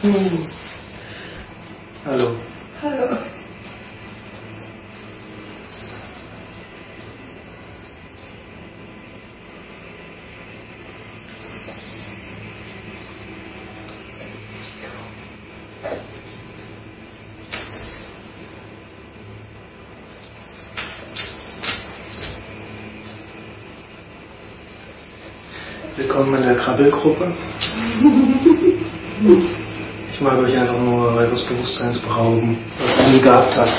Hallo. Hallo. Willkommen in der Krabbelgruppe. Ich mag euch einfach nur eures Bewusstseins berauben, was ihr nie gehabt habt.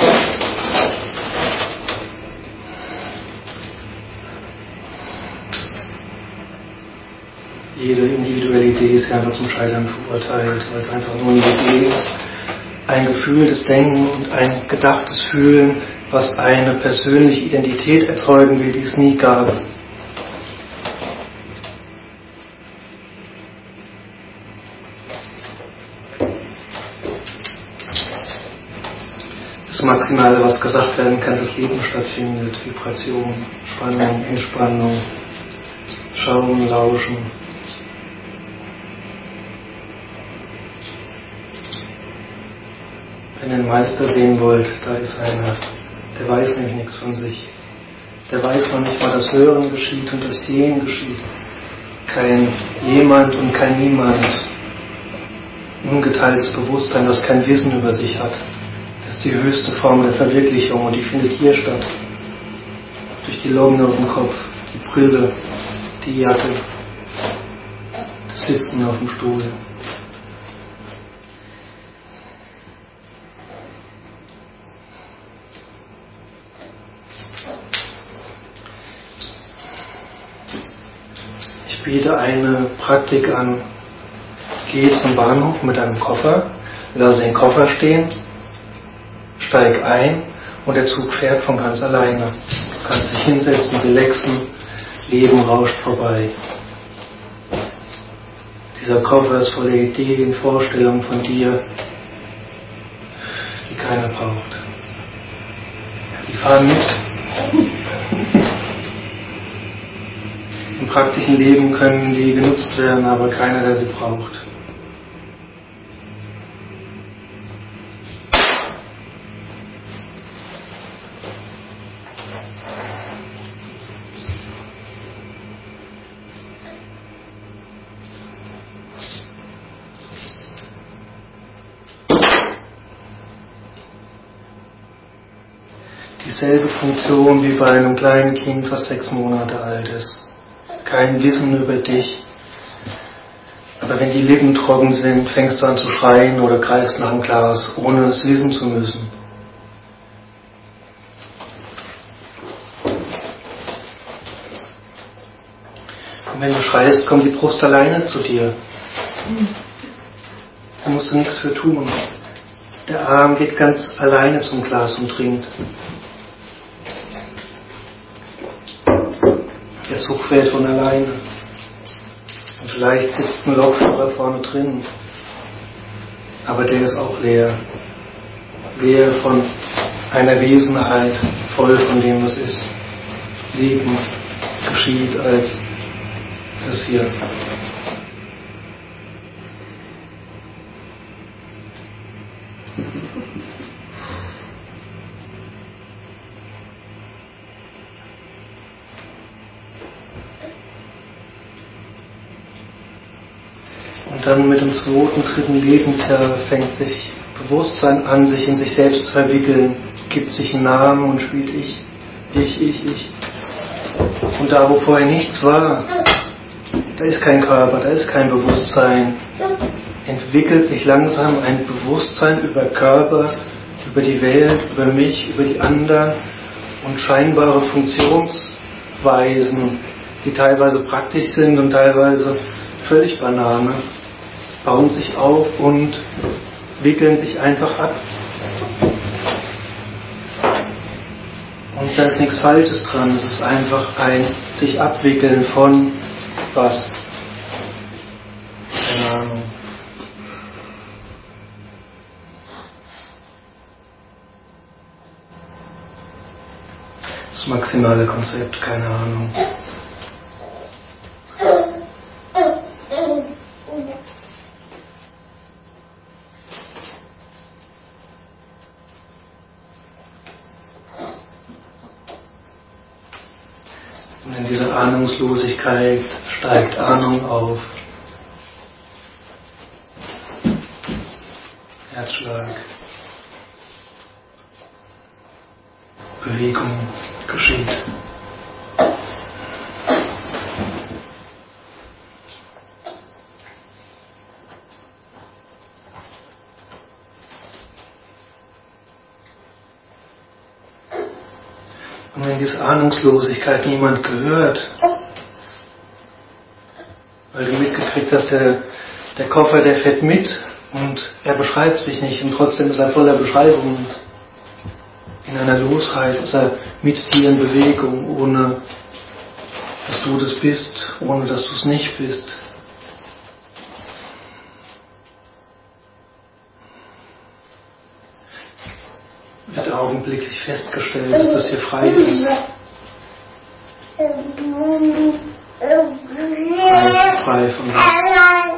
Jede individuelle Idee ist ja einfach zum Scheitern verurteilt, weil es einfach nur eine Idee ist. Ein gefühltes Denken und ein gedachtes Fühlen, was eine persönliche Identität erzeugen will, die es nie gab. Das Maximale, was gesagt werden kann, das Leben stattfindet. Vibration, Spannung, Entspannung, Schauen, Lauschen. Wenn ihr den Meister sehen wollt, da ist einer, der weiß nämlich nichts von sich. Der weiß noch nicht mal, dass Hören geschieht und das Sehen geschieht. Kein Jemand und kein Niemand. Ungeteiltes Bewusstsein, das kein Wissen über sich hat. Das ist die höchste Form der Verwirklichung und die findet hier statt. Durch die Locken auf dem Kopf, die Brille, die Jacke, das Sitzen auf dem Stuhl. Ich biete eine Praktik an. Geh zum Bahnhof mit einem Koffer, lasse den Koffer stehen, steig ein und der Zug fährt von ganz alleine. Du kannst dich hinsetzen, relaxen, Leben rauscht vorbei. Dieser Koffer ist voller Ideen, Vorstellungen von dir, die keiner braucht. Die fahren mit. Im praktischen Leben können die genutzt werden, aber keiner, der sie braucht. Dieselbe Funktion wie bei einem kleinen Kind, was 6 Monate alt ist. Kein Wissen über dich. Aber wenn die Lippen trocken sind, fängst du an zu schreien oder greifst nach dem Glas, ohne es wissen zu müssen. Und wenn du schreist, kommt die Brust alleine zu dir. Da musst du nichts für tun. Der Arm geht ganz alleine zum Glas und trinkt. Der Zug fährt von alleine. Und vielleicht sitzt ein Lokführer vorne drin. Aber der ist auch leer. Leer von einer Wesenheit, voll von dem, was ist. Leben geschieht als das hier. Und dann mit dem 2., 3. Lebensjahr fängt sich Bewusstsein an, sich in sich selbst zu verwickeln, gibt sich einen Namen und spielt ich. Und da, wo vorher nichts war, da ist kein Körper, da ist kein Bewusstsein. Entwickelt sich langsam ein Bewusstsein über Körper, über die Welt, über mich, über die anderen und scheinbare Funktionsweisen, die teilweise praktisch sind und teilweise völlig Banane, bauen sich auf und wickeln sich einfach ab. Und da ist nichts Falsches dran, es ist einfach ein sich abwickeln von was? Keine Ahnung. Das maximale Konzept, keine Ahnung. Ahnungslosigkeit steigt Ahnung auf. Herzschlag. Bewegung geschieht. Und wenn diese Ahnungslosigkeit niemand gehört, weil du mitgekriegt hast, der Koffer, der fährt mit und er beschreibt sich nicht und trotzdem ist er voller Beschreibungen. In einer Losheit ist er mit dir in Bewegung, ohne dass du das bist, ohne dass du es nicht bist. Wird augenblicklich festgestellt, dass das hier frei ist. Frei von was?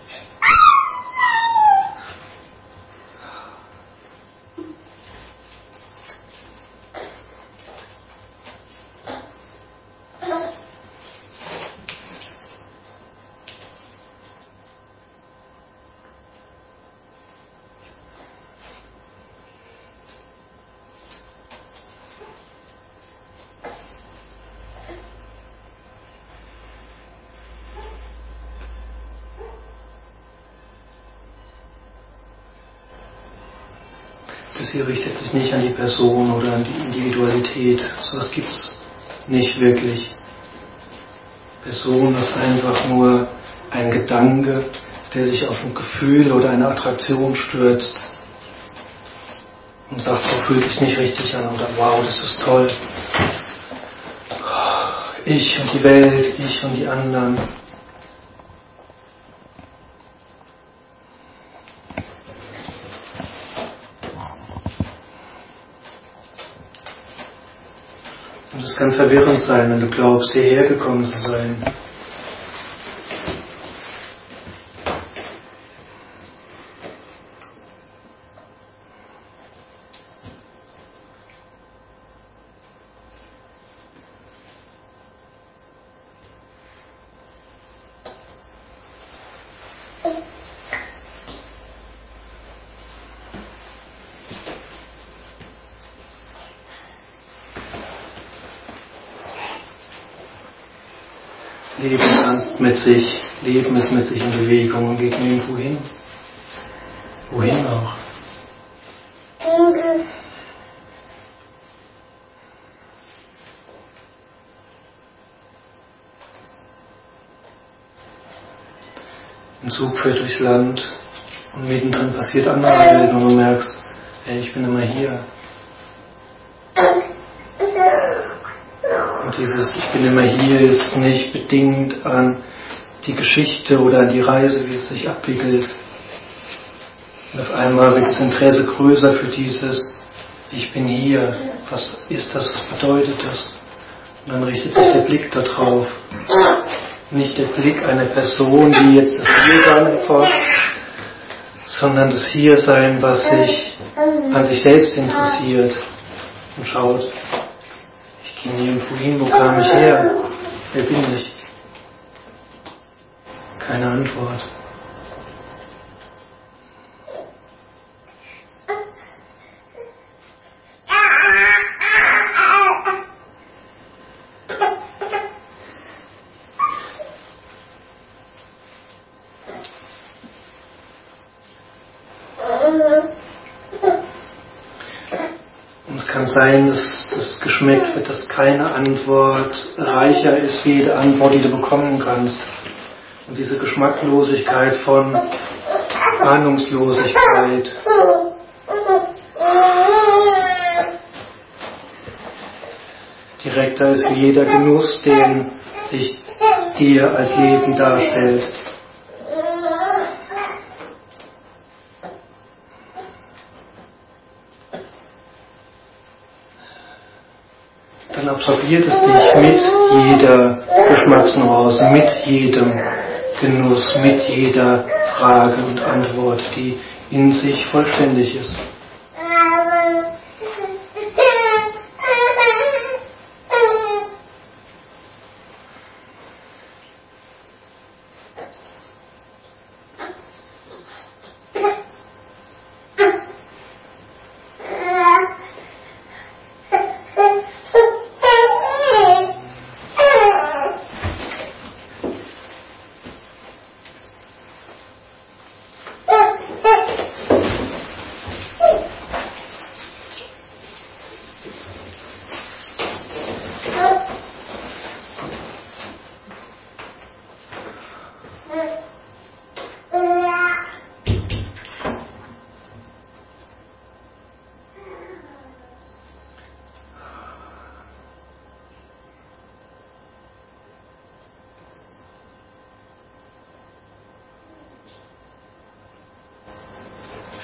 Das hier richtet sich nicht an die Person oder an die Individualität. So etwas gibt es nicht wirklich. Person ist einfach nur ein Gedanke, der sich auf ein Gefühl oder eine Attraktion stürzt und sagt, so fühlt es sich nicht richtig an oder wow, das ist toll. Ich und die Welt, ich und die anderen. Und es kann verwirrend sein, wenn du glaubst, hierher gekommen zu sein. Leben ernst mit sich, Leben ist mit sich in Bewegung und geht nirgendwo hin. Wohin auch? Ein Zug fährt durchs Land und mittendrin passiert andere Welt und du merkst, hey, ich bin immer hier. Und dieses Ich bin immer hier ist nicht bedingt an die Geschichte oder an die Reise, wie es sich abwickelt. Und auf einmal wird das Interesse größer für dieses Ich bin hier. Was ist das? Was bedeutet das? Und dann richtet sich der Blick darauf. Nicht der Blick einer Person, die jetzt das Hier beantwortet, sondern das Hiersein, was sich an sich selbst interessiert und schaut. Ich gehe nirgendwo hin, wo kam ich her? Wer bin ich? Keine Antwort. Und es kann sein, dass das geschmeckt wird, dass keine Antwort reicher ist wie jede Antwort, die du bekommen kannst. Und diese Geschmacklosigkeit von Ahnungslosigkeit direkter ist wie jeder Genuss, den sich dir als Leben darstellt. Dann absorbiert es dich mit jeder Geschmacksnuance, mit jedem Genuss, mit jeder Frage und Antwort, die in sich vollständig ist.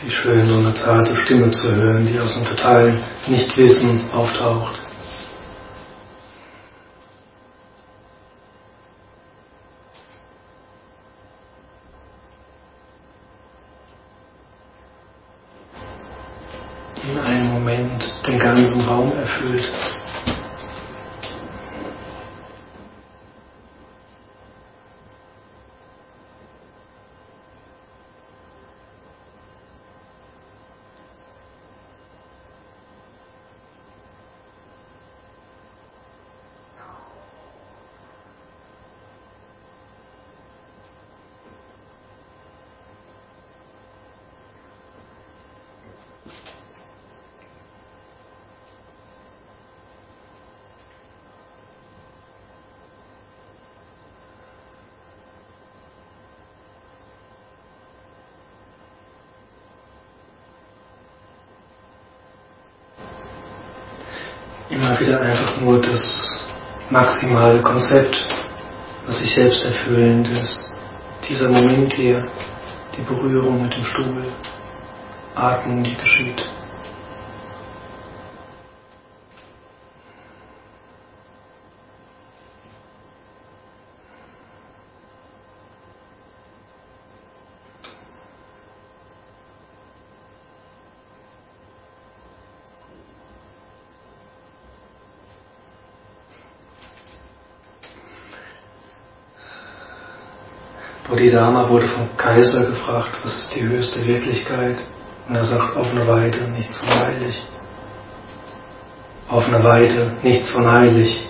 Wie schön, so eine zarte Stimme zu hören, die aus dem totalen Nichtwissen auftaucht. In einem Moment den ganzen Raum erfüllt. Immer wieder einfach nur das maximale Konzept, was sich selbst erfüllend ist. Dieser Moment hier, die Berührung mit dem Stuhl, Atmung, die geschieht. Bodhidharma wurde vom Kaiser gefragt, was ist die höchste Wirklichkeit? Und er sagt, auf eine Weide, nichts von heilig. Auf eine Weide, nichts von heilig.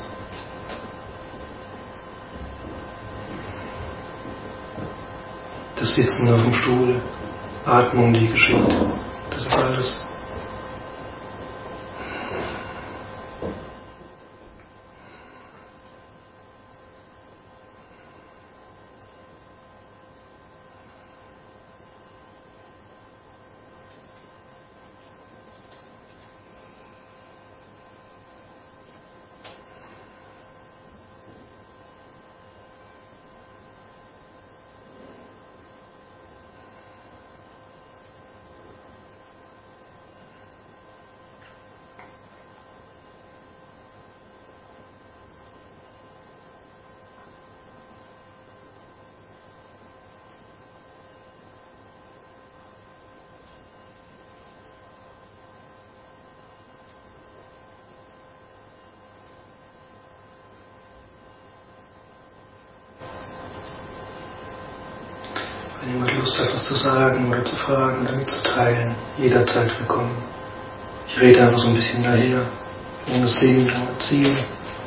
Das Sitzen auf dem Stuhl, Atmung, die geschieht, das ist alles. Wenn jemand Lust hat, was zu sagen oder zu fragen oder mitzuteilen, jederzeit willkommen. Ich rede einfach so ein bisschen daher, ohne Sinn, ohne Ziel.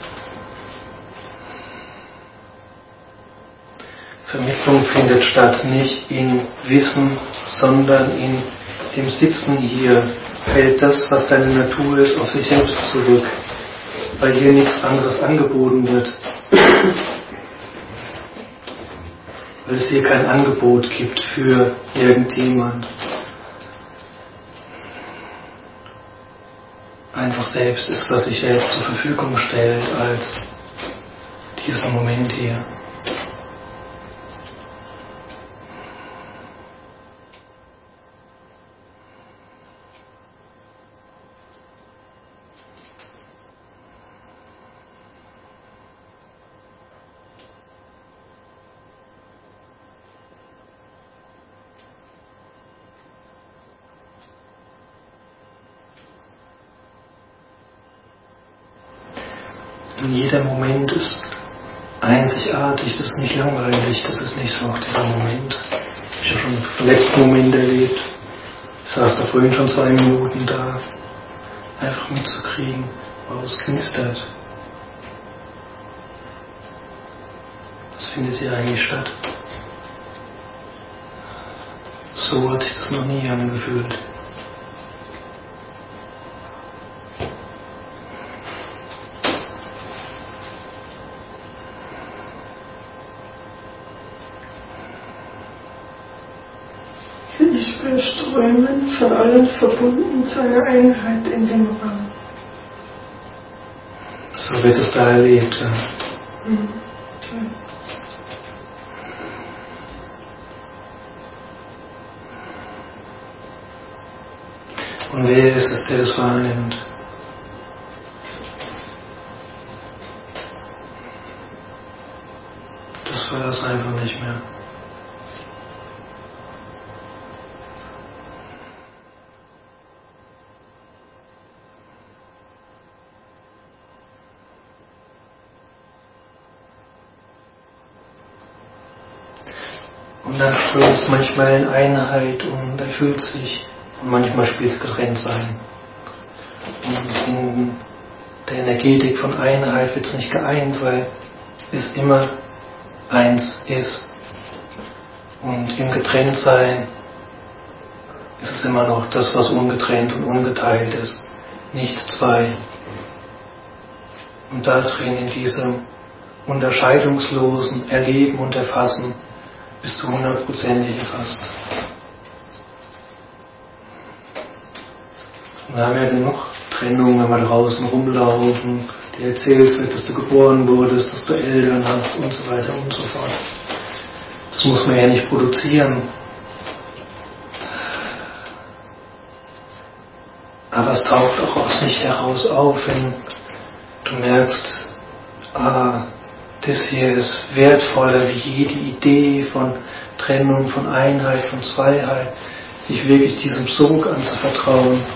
Vermittlung findet statt nicht in Wissen, sondern in dem Sitzen hier. Fällt das, was deine Natur ist, auf sich selbst zurück, weil hier nichts anderes angeboten wird. Weil es hier kein Angebot gibt für irgendjemand. Einfach selbst ist, was sich selbst zur Verfügung stellt als dieser Moment hier. Und jeder Moment ist einzigartig, das ist nicht langweilig, das ist nicht so auch dieser Moment. Ich habe schon den letzten Moment erlebt. Ich saß da vorhin schon 2 Minuten da, einfach mitzukriegen, wow, es knistert. Was findet hier eigentlich statt? So hat sich das noch nie angefühlt. Ich will strömen, von allen verbunden zu einer Einheit in dem Raum. So wird es da erlebt, ja. Mhm. Und wer ist es, der das wahrnimmt? Das war es einfach nicht mehr. Und dann strömt es manchmal in Einheit und erfüllt sich. Und manchmal spielt es getrennt sein. Und in der Energetik von Einheit wird es nicht geeint, weil es immer eins ist. Und im Getrenntsein ist es immer noch das, was ungetrennt und ungeteilt ist. Nicht zwei. Und da drin, in diesem unterscheidungslosen Erleben und Erfassen, bist du 100%ig erfasst. Wir haben ja genug Trennung, wenn wir draußen rumlaufen, dir erzählt wird, dass du geboren wurdest, dass du Eltern hast und so weiter und so fort. Das muss man ja nicht produzieren. Aber es taucht auch aus sich heraus auf, wenn du merkst, das hier ist wertvoller wie jede Idee von Trennung, von Einheit, von Zweiheit, sich wirklich diesem Sog anzuvertrauen.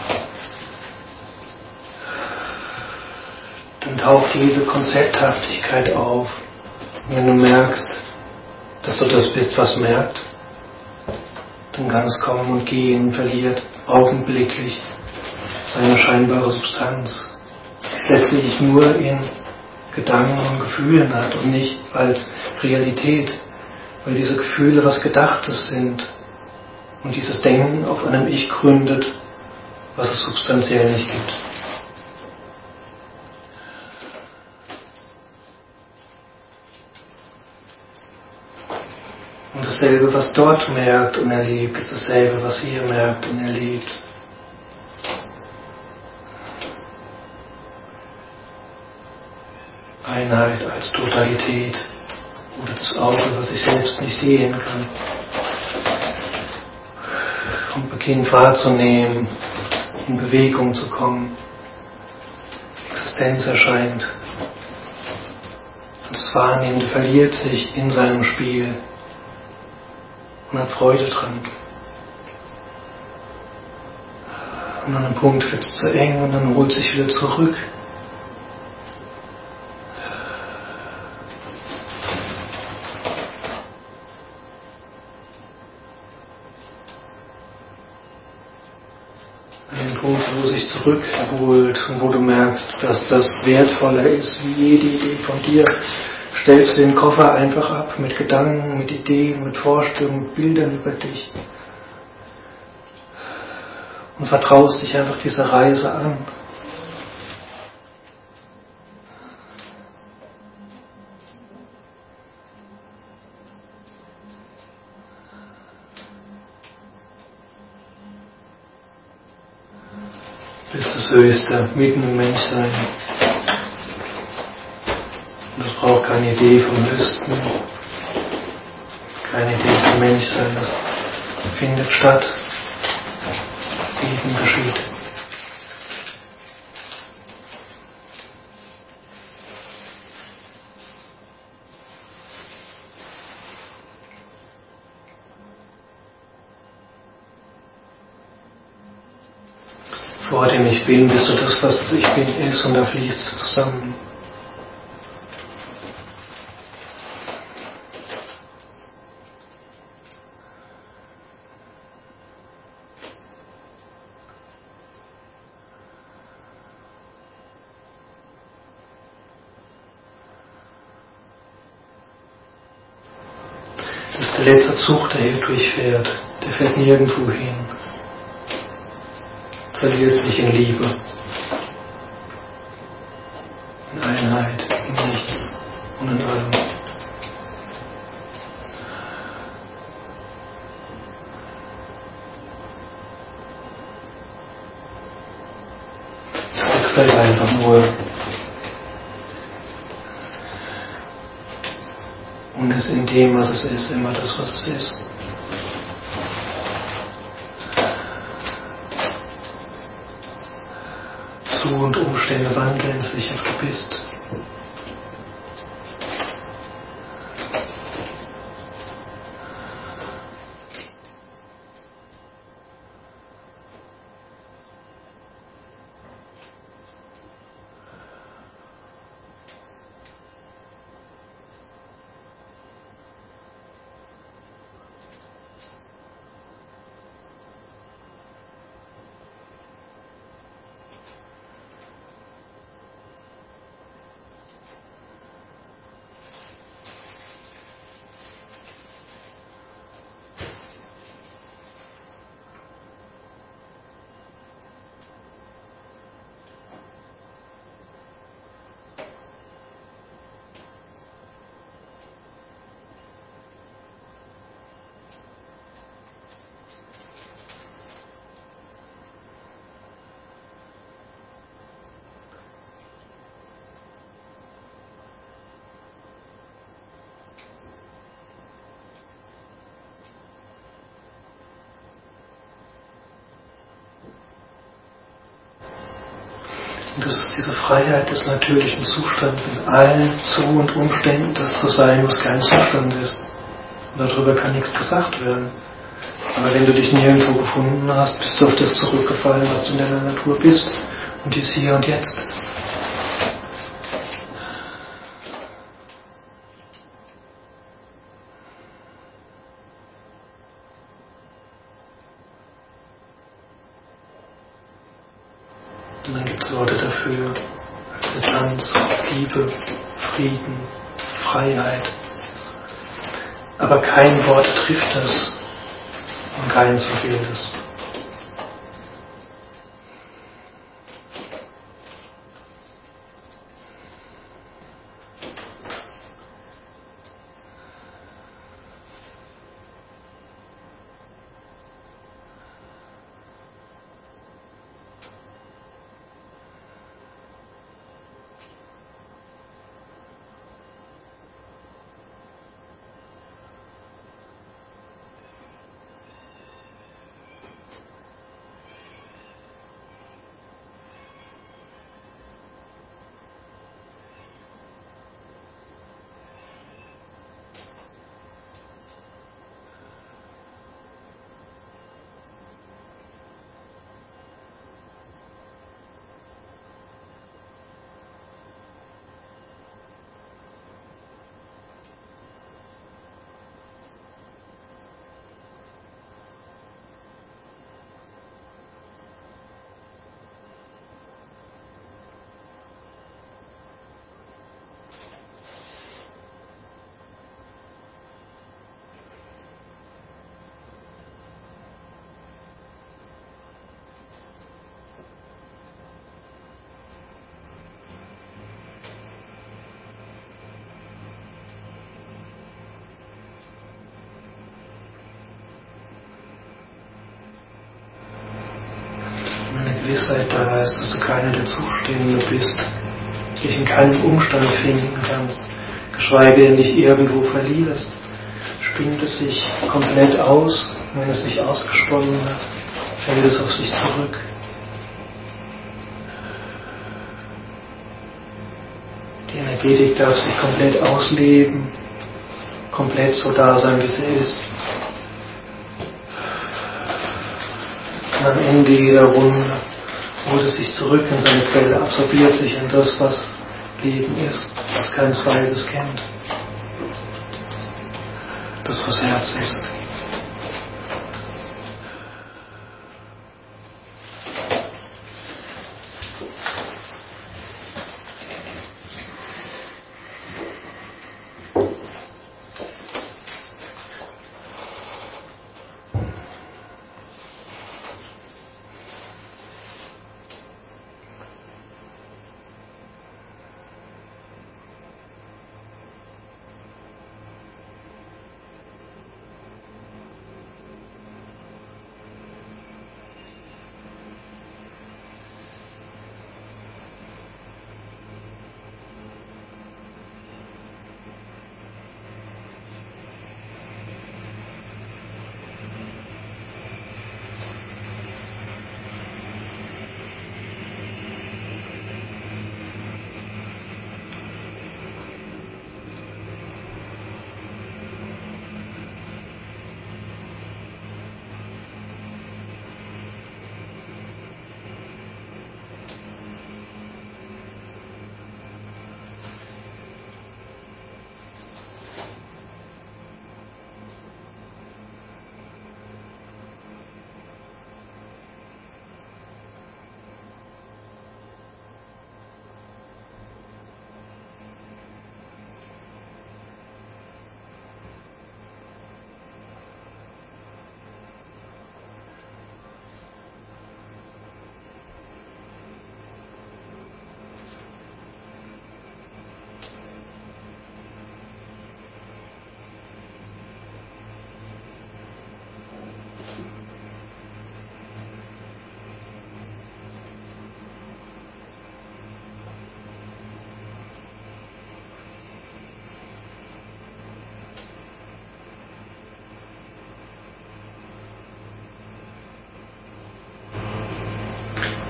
Dann taucht diese Konzepthaftigkeit auf. Und wenn du merkst, dass du das bist, was merkt, dann kann es kommen und gehen und verliert augenblicklich seine scheinbare Substanz, die es letztlich nur in Gedanken und Gefühlen hat und nicht als Realität, weil diese Gefühle was Gedachtes sind und dieses Denken auf einem Ich gründet, was es substanziell nicht gibt. Und dasselbe, was dort merkt und erlebt, ist dasselbe, was hier merkt und erlebt. Einheit als Totalität oder das Auge, was ich selbst nicht sehen kann. Und beginnt wahrzunehmen, in Bewegung zu kommen. Existenz erscheint. Und das Wahrnehmende verliert sich in seinem Spiel und hat Freude dran. Und an einem Punkt wird es zu eng und dann holt sich wieder zurück. An dem Punkt, wo es sich zurück erholt und wo du merkst, dass das wertvoller ist wie jede Idee von dir, stellst du den Koffer einfach ab mit Gedanken, mit Ideen, mit Vorstellungen, mit Bildern über dich und vertraust dich einfach dieser Reise an. Bist das Höchste, mitten im Menschsein. Und es braucht keine Idee vom Höchsten, keine Idee vom Menschsein. Das findet statt, eben geschieht. Vor dem Ich Bin bist du das, was das Ich Bin ist, und da fließt es zusammen. Das ist der letzte Zug, der hier durchfährt. Der fährt nirgendwo hin. Verliert sich in Liebe, in Einheit, in nichts und in allem. Es wechselt einfach nur und ist in dem, was es ist, immer das, was es ist. Zu- und Umstände wandeln sich und du bist. Und das ist diese Freiheit des natürlichen Zustands in allen Zu- und Umständen, das zu sein, was kein Zustand ist. Und darüber kann nichts gesagt werden. Aber wenn du dich nirgendwo gefunden hast, bist du auf das zurückgefallen, was du in deiner Natur bist. Und dies hier und jetzt. Und dann gibt es Worte dafür. Akzeptanz, Liebe, Frieden, Freiheit. Aber kein Wort trifft das und keins verfehlt es. Gewissheit da ist, dass du keiner der Zustände bist, dich in keinem Umstand finden kannst, geschweige denn dich irgendwo verlierst, spinnt es sich komplett aus, und wenn es sich ausgesponnen hat, fällt es auf sich zurück. Die Energetik darf sich komplett ausleben, komplett so da sein, wie sie ist. Und am Ende jeder Runde holt es sich zurück in seine Quelle, absorbiert sich in das, was Leben ist, das kein Zweites kennt. Das, was Herz ist.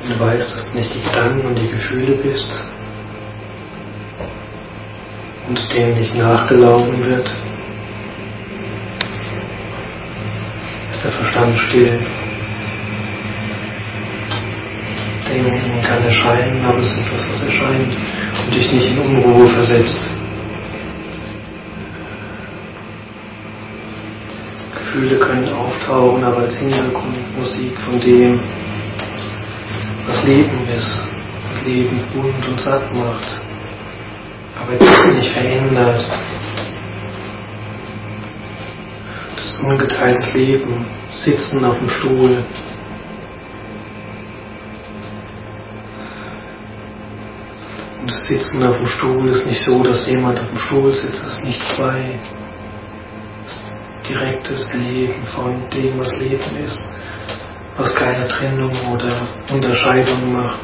Wenn du weißt, dass du nicht die Gedanken und die Gefühle bist und dem nicht nachgelaufen wird, ist der Verstand still. Denken kann erscheinen, aber es ist etwas, was erscheint und dich nicht in Unruhe versetzt. Gefühle können auftauchen, aber als Hintergrundmusik von dem, was Leben ist und Leben bunt und satt macht, aber das ist nicht verändert. Das ungeteiltes Leben, Sitzen auf dem Stuhl, und das Sitzen auf dem Stuhl ist nicht so, dass jemand auf dem Stuhl sitzt, es ist nicht zwei. Direktes Erleben von dem, was Leben ist, was keine Trennung oder Unterscheidung macht.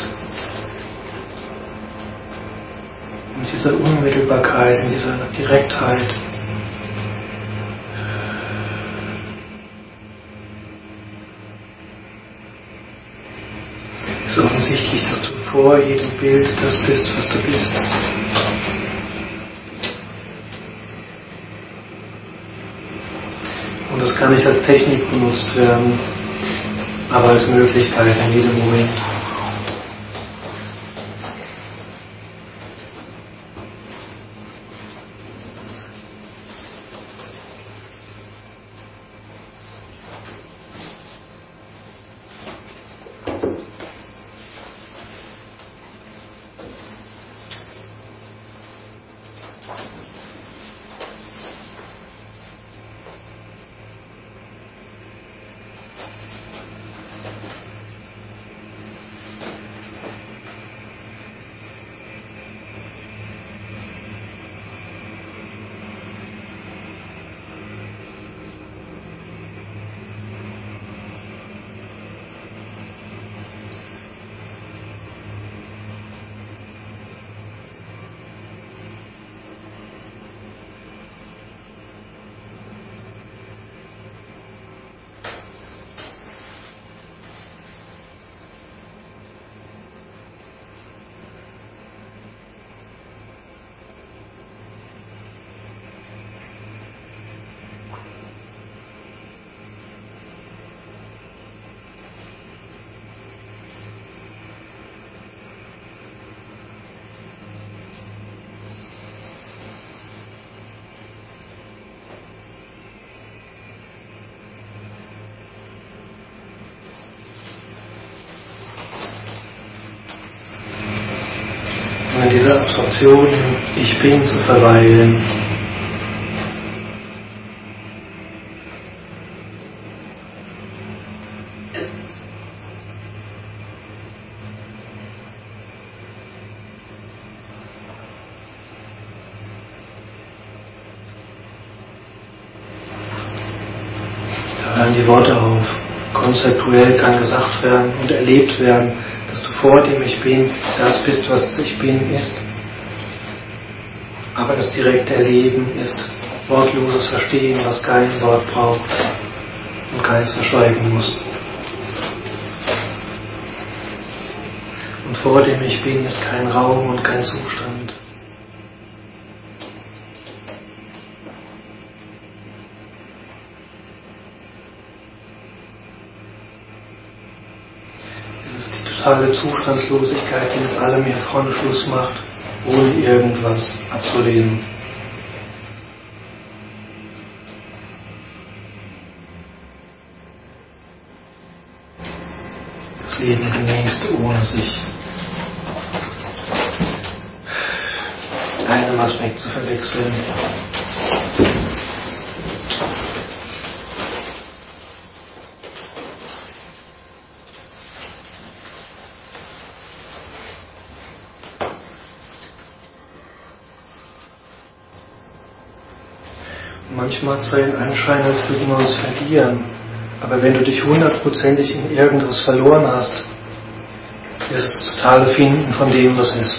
In dieser Unmittelbarkeit, in dieser Direktheit ist offensichtlich, dass du vor jedem Bild das bist, was du bist. Und das kann nicht als Technik benutzt werden, aber als Möglichkeit in jedem Moment. In dieser Absorption, ich bin, zu verweilen. Da hören die Worte auf. Konzeptuell kann gesagt werden und erlebt werden, dass du vor dem Ich Bin das bist, was Ich Bin ist. Aber das direkte Erleben ist wortloses Verstehen, was kein Wort braucht und keins verschweigen muss. Und vor dem Ich Bin ist kein Raum und kein Zustand. Es ist die totale Zustandslosigkeit, die mit allem hier vorne Schluss macht, ohne irgendwas abzulehnen. Das Leben genießt, ohne sich einem Aspekt zu verwechseln. Manchmal hat es den Anschein, als würden wir uns verlieren. Aber wenn du dich hundertprozentig in irgendwas verloren hast, ist es das totale Finden von dem, was ist.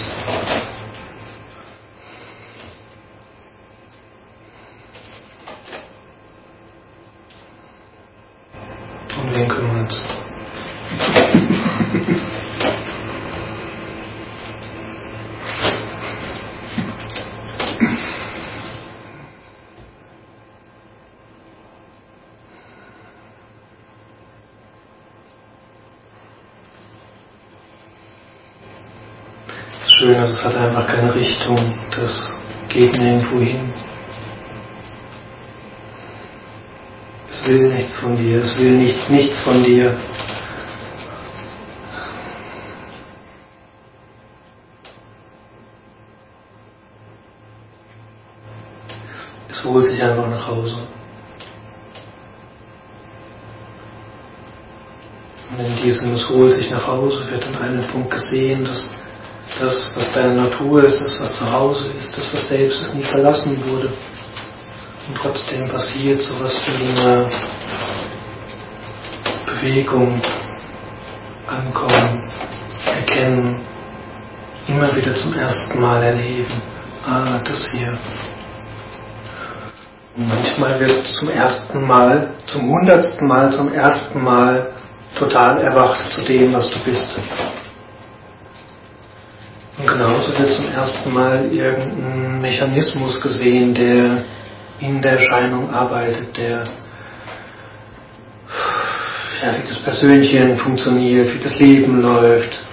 Und wen kümmert's? Schöne, das hat einfach keine Richtung, das geht nirgendwo hin. Es will nichts von dir, es will nichts von dir. Es holt sich einfach nach Hause. Und in diesem es holt sich nach Hause wird an einem Punkt gesehen, dass das, was deine Natur ist, das, was zu Hause ist, das, was selbst ist, nie verlassen wurde. Und trotzdem passiert sowas wie eine Bewegung, Ankommen, Erkennen, immer wieder zum ersten Mal erleben. Das hier. Und manchmal wird zum ersten Mal, zum 100. Mal, zum ersten Mal total erwacht zu dem, was du bist. Und genauso wird zum ersten Mal irgendein Mechanismus gesehen, der in der Erscheinung arbeitet, der wie das Persönchen funktioniert, wie das Leben läuft.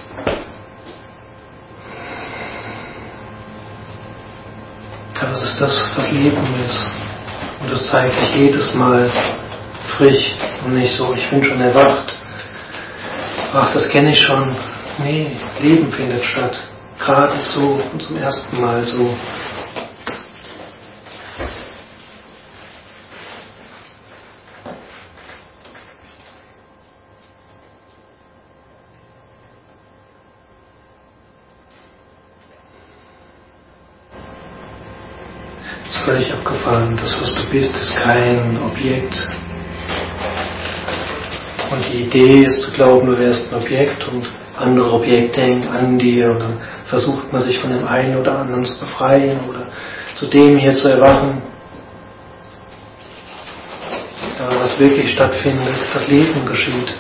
Aber es ist das, was Leben ist. Und das zeigt sich jedes Mal frisch und nicht so, ich bin schon erwacht. Ach, das kenne ich schon. Nee, Leben findet statt. Gerade so und zum ersten Mal so. Das ist völlig abgefahren. Das, was du bist, ist kein Objekt. Und die Idee ist zu glauben, du wärst ein Objekt und andere Objekte hängen an dir und dann versucht man sich von dem einen oder anderen zu befreien oder zu dem hier zu erwachen. Aber was wirklich stattfindet, das Leben geschieht.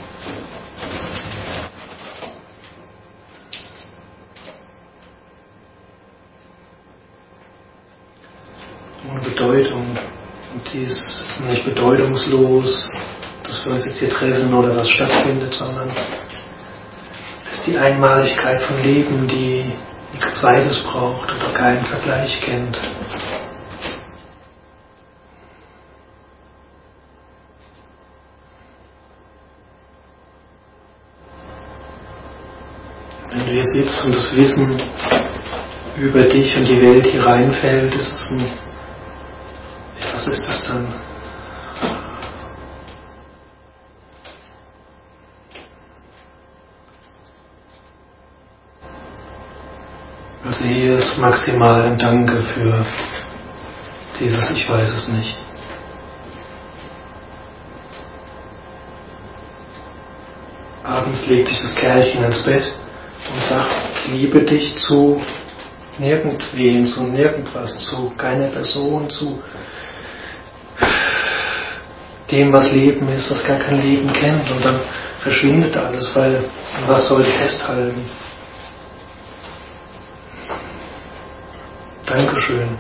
Ohne Bedeutung. Und die ist nicht bedeutungslos, dass wir uns jetzt hier treffen oder was stattfindet, sondern es ist die Einmaligkeit von Leben, die nichts Zweites braucht oder keinen Vergleich kennt. Wenn du hier sitzt und das Wissen über dich und die Welt hier reinfällt, ist es was ist das dann? Also hier ist maximal ein Danke für dieses Ich weiß es nicht. Abends legt sich das Kerlchen ins Bett und sagt, liebe dich zu nirgendwem, zu nirgendwas, zu keiner Person, zu dem, was Leben ist, was gar kein Leben kennt. Und dann verschwindet alles, weil was soll ich festhalten? Dankeschön.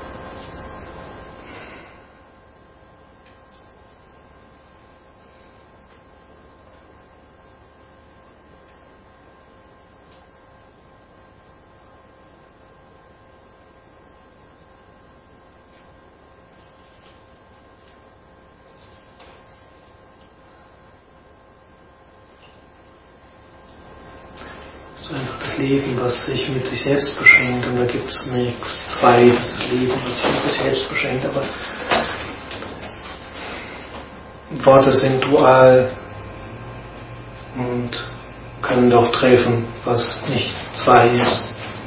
Einfach das Leben, was sich mit sich selbst beschenkt, und da gibt es nichts Zweites, das Leben, was sich mit sich selbst beschenkt, aber Worte sind dual und können doch treffen, was nicht zwei ist.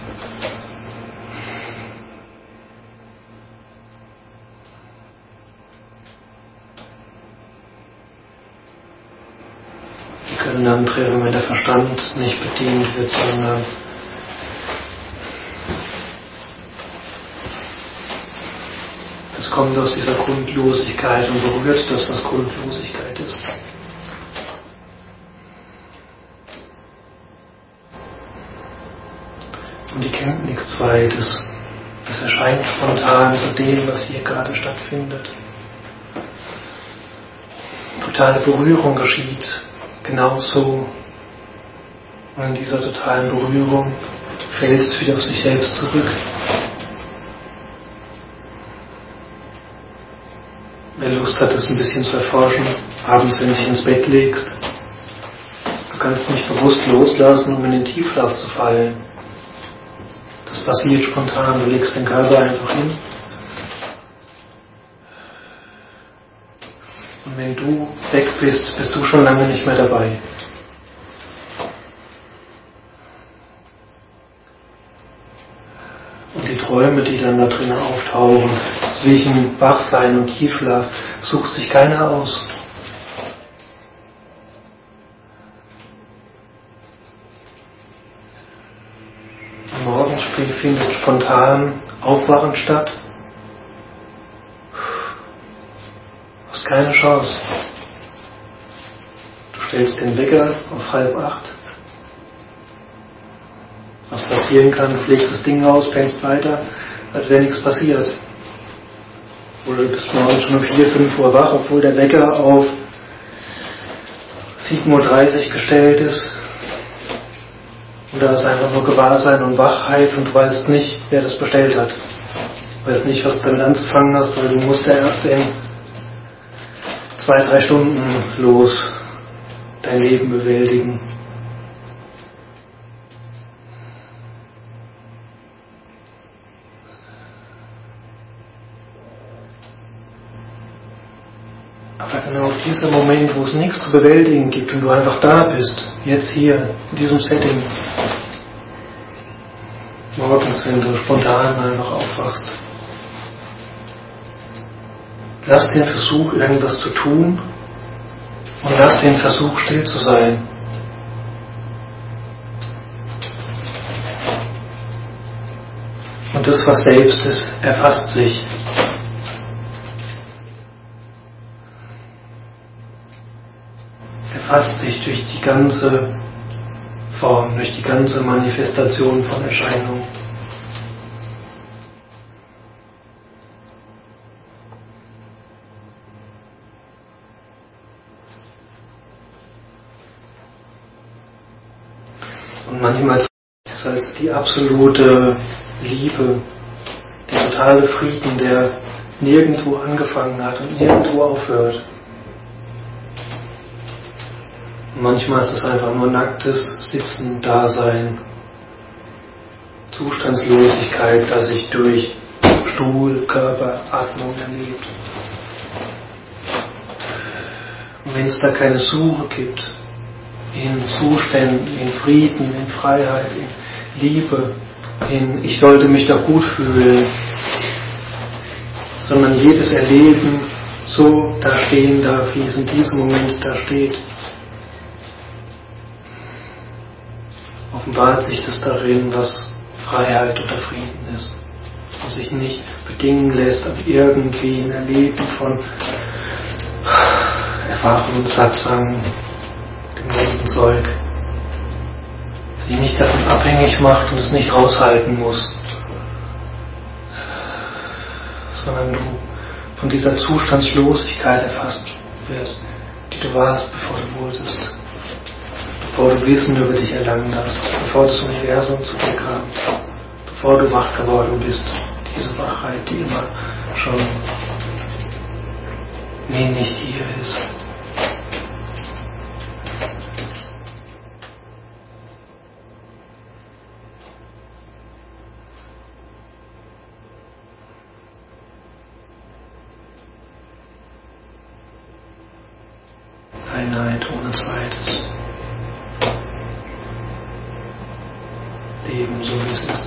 Die können dann treffen, wenn der Verstand nicht bedient wird, sondern es kommt aus dieser Grundlosigkeit und berührt das, was Grundlosigkeit ist. Und die kennt nichts Zweites. Es erscheint spontan zu dem, was hier gerade stattfindet. Totale Berührung geschieht genauso. Und in dieser totalen Berührung fällt es wieder auf sich selbst zurück. Wer Lust hat, es ein bisschen zu erforschen, abends, wenn du dich ins Bett legst, du kannst nicht bewusst loslassen, um in den Tiefschlaf zu fallen. Das passiert spontan, du legst den Körper einfach hin. Und wenn du weg bist, bist du schon lange nicht mehr dabei. Und die Träume, die dann da drinnen auftauchen, zwischen Wachsein und Tiefschlaf, sucht sich keiner aus. Am Morgenspiel findet spontan Aufwachen statt. Du hast keine Chance. Du stellst den Wecker auf 7:30. Was passieren kann, du legst das Ding raus, pennst weiter, als wäre nichts passiert. Oder du bist morgens schon um 4, 5 Uhr wach, obwohl der Wecker auf 7:30 Uhr gestellt ist. Und da ist einfach nur Gewahrsein und Wachheit und du weißt nicht, wer das bestellt hat. Du weißt nicht, was du damit anzufangen hast, weil du musst ja erst in 2, 3 Stunden los dein Leben bewältigen. Aber genau dieser Moment, wo es nichts zu bewältigen gibt und du einfach da bist, jetzt hier, in diesem Setting, morgens, wenn du spontan einfach aufwachst, lass den Versuch, irgendwas zu tun und lass den Versuch, still zu sein. Und das, was selbst ist, erfasst sich. Erfasst sich durch die ganze Form, durch die ganze Manifestation von Erscheinungen. Und manchmal ist es als die absolute Liebe, der totale Frieden, der nirgendwo angefangen hat und nirgendwo aufhört. Und manchmal ist es einfach nur nacktes Sitzen, Dasein, Zustandslosigkeit, das sich durch Stuhl, Körper, Atmung erlebt. Und wenn es da keine Suche gibt, in Zuständen, in Frieden, in Freiheit, in Liebe, in ich sollte mich doch gut fühlen, sondern jedes Erleben so da stehen darf, wie es in diesem Moment da steht, offenbart sich das darin, was Freiheit oder Frieden ist und sich nicht bedingen lässt an irgendwie ein Erleben von Erfahrung, Satsang, dem ganzen Zeug, sich nicht davon abhängig macht und es nicht raushalten muss, sondern du von dieser Zustandslosigkeit erfasst wirst, die du warst, bevor du wurdest, bevor du Wissen über dich erlangt hast, bevor das Universum zu dir kam, bevor du wach geworden bist, diese Wachheit, die immer schon nicht hier ist. Einheit ohne Zweites. Leben so wie es ist.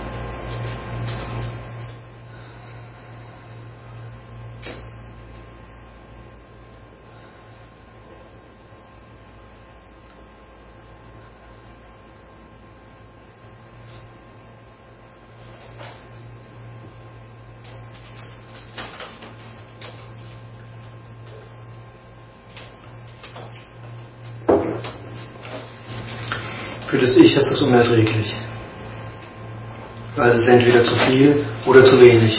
Für das Ich ist das unerträglich. Weil es ist entweder zu viel oder zu wenig.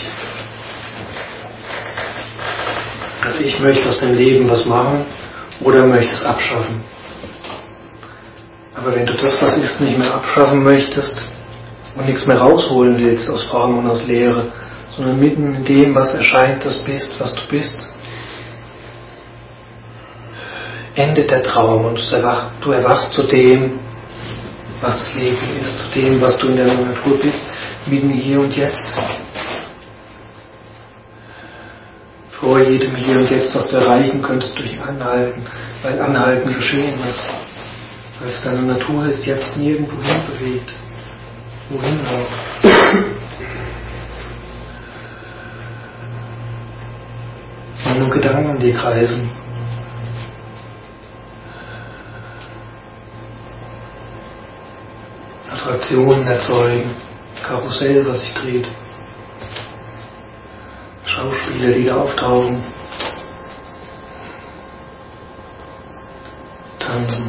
Das Ich möchte aus dem Leben was machen oder möchte es abschaffen. Aber wenn du das, was ist, nicht mehr abschaffen möchtest, und nichts mehr rausholen willst aus Form und aus Leere, sondern mitten in dem, was erscheint, das bist, was du bist, endet der Traum und du erwachst zu dem, was Leben ist, zu dem, was du in der Natur bist, mitten hier und jetzt. Vor jedem Hier und Jetzt, was du erreichen könntest durch Anhalten, weil Anhalten geschehen ist. Weil es deine Natur ist, jetzt nirgendwo hin bewegt. Wohin auch? Weil nur Gedanken an dir kreisen. Attraktionen erzeugen. Karussell, was sich dreht. Schauspieler, die da auftauchen. Tanzen.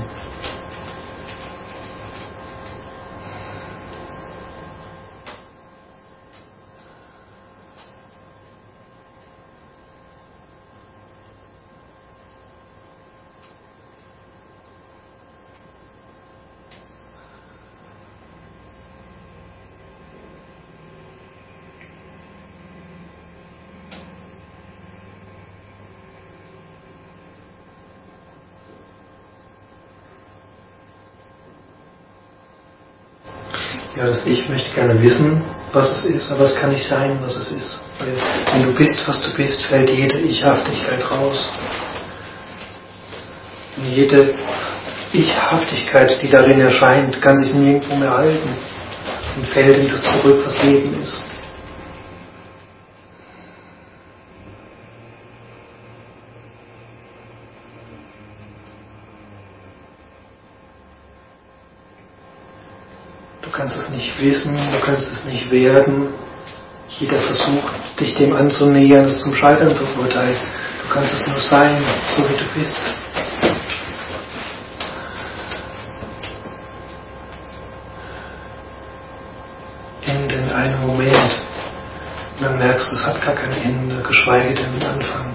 Ja, das Ich möchte gerne wissen, was es ist, aber es kann nicht sein, was es ist. Weil wenn du bist, was du bist, fällt jede Ichhaftigkeit raus. Und jede Ichhaftigkeit, die darin erscheint, kann sich nirgendwo mehr halten und fällt in das zurück, was Leben ist. Du kannst es nicht wissen, du kannst es nicht werden. Jeder versucht, dich dem anzunähern, ist zum Scheitern verurteilt. Du kannst es nur sein, so wie du bist. Ende in einem Moment. Und dann merkst du, es hat gar kein Ende, geschweige denn einen Anfang.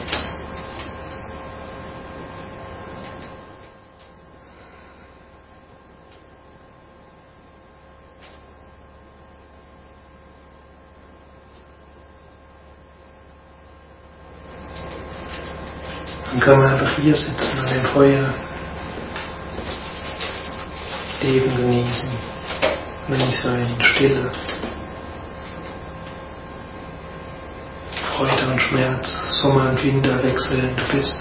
Dann kann man einfach hier sitzen an dem Feuer, Leben genießen, Menschsein, Stille, Freude und Schmerz, Sommer und Winter wechseln, du bist.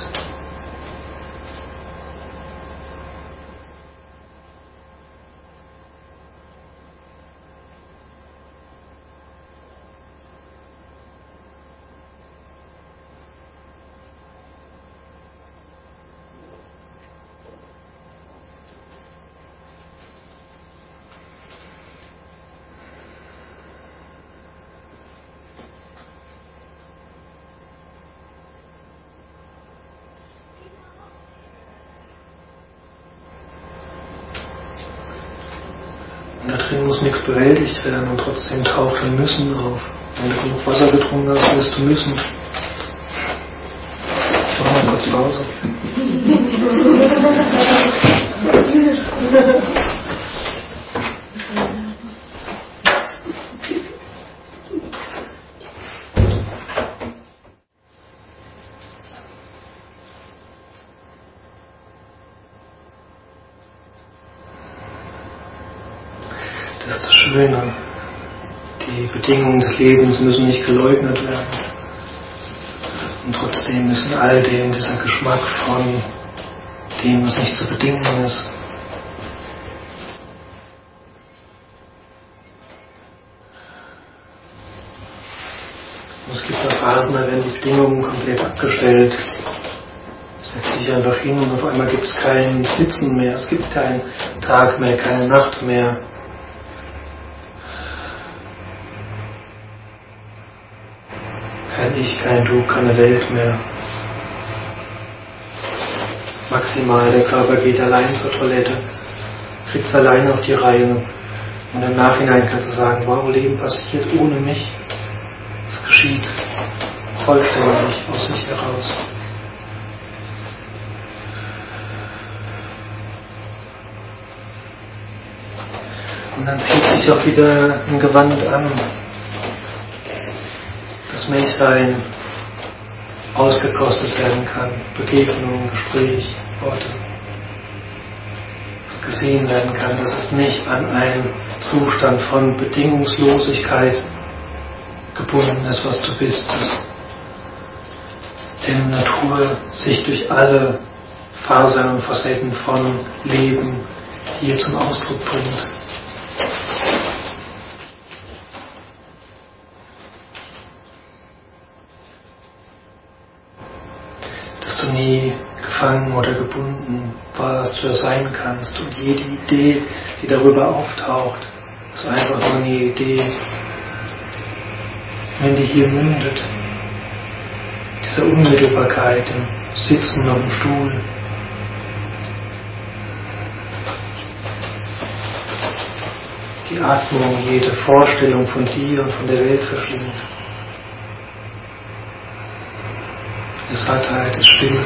Und da drin muss nichts bewältigt werden und trotzdem taucht ein Müssen auf. Wenn du genug Wasser getrunken hast, wirst du müssen. Ich mach mal kurz Pause. Das ist das Schöne. Die Bedingungen des Lebens müssen nicht geleugnet werden. Und trotzdem ist in all dem dieser Geschmack von dem, was nicht zu bedingen ist. Und es gibt auch Phasen, da werden die Bedingungen komplett abgestellt. Setz dich einfach hin und auf einmal gibt es kein Sitzen mehr, es gibt keinen Tag mehr, keine Nacht mehr. Kein Ich, kein Du, keine Welt mehr. Maximal, der Körper geht allein zur Toilette, kriegt es allein auf die Reihe. Und im Nachhinein kannst du sagen, wow, Leben passiert ohne mich. Es geschieht vollständig aus sich heraus. Und dann zieht sich auch wieder ein Gewand an. Das Menschsein ausgekostet werden kann. Begegnung, Gespräch, Worte. Das gesehen werden kann, dass es nicht an einen Zustand von Bedingungslosigkeit gebunden ist, was du bist. Dass die Natur sich durch alle Fasern und Facetten von Leben hier zum Ausdruck bringt. Dass du nie gefangen oder gebunden warst oder sein kannst und jede Idee, die darüber auftaucht, ist einfach nur eine Idee, wenn die hier mündet. Diese Unmittelbarkeit im Sitzen auf dem Stuhl. Die Atmung, jede Vorstellung von dir und von der Welt verschlingt. Die Sattheit, die Stille.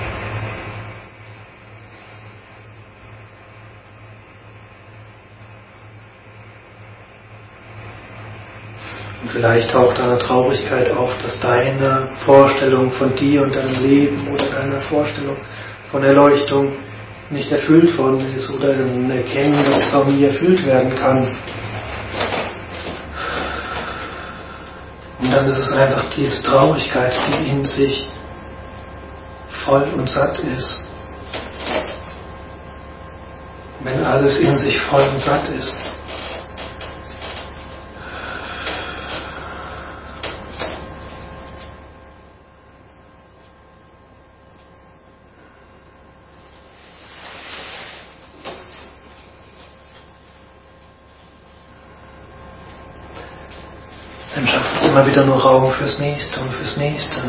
Und vielleicht taucht eine Traurigkeit auf, dass deine Vorstellung von dir und deinem Leben oder deine Vorstellung von Erleuchtung nicht erfüllt worden ist oder ein Erkennen, dass es auch nie erfüllt werden kann. Und dann ist es einfach diese Traurigkeit, die in sich voll und satt ist. Wenn alles in sich voll und satt ist, dann schafft es immer wieder nur Raum fürs Nächste und fürs Nächste.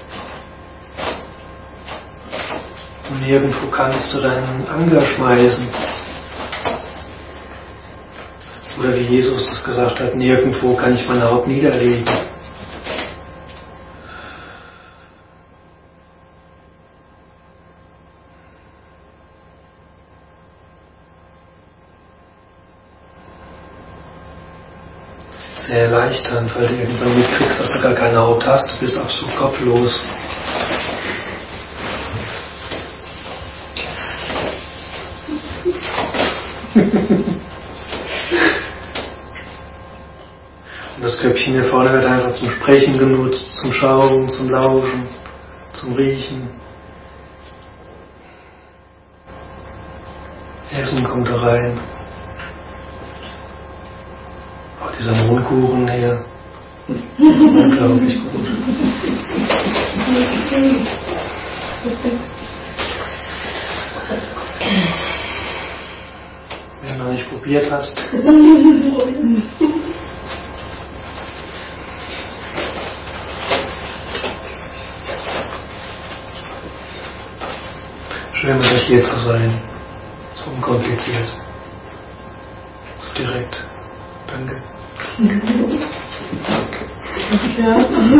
Und nirgendwo kannst du deinen Anker schmeißen. Oder wie Jesus das gesagt hat, nirgendwo kann ich meine Haupt niederlegen. Sehr erleichternd, weil du irgendwann mitkriegst, dass du gar keine Haut hast, du bist absolut kopflos. Und das Köpfchen hier vorne wird einfach zum Sprechen genutzt, zum Schauen, zum Lauschen, zum Riechen. Essen kommt da rein. Oh, dieser Mohnkuchen hier. Unglaublich gut. Wenn du noch nicht probiert hast. Schön mit euch hier zu sein. So unkompliziert. So direkt. Danke. Ja.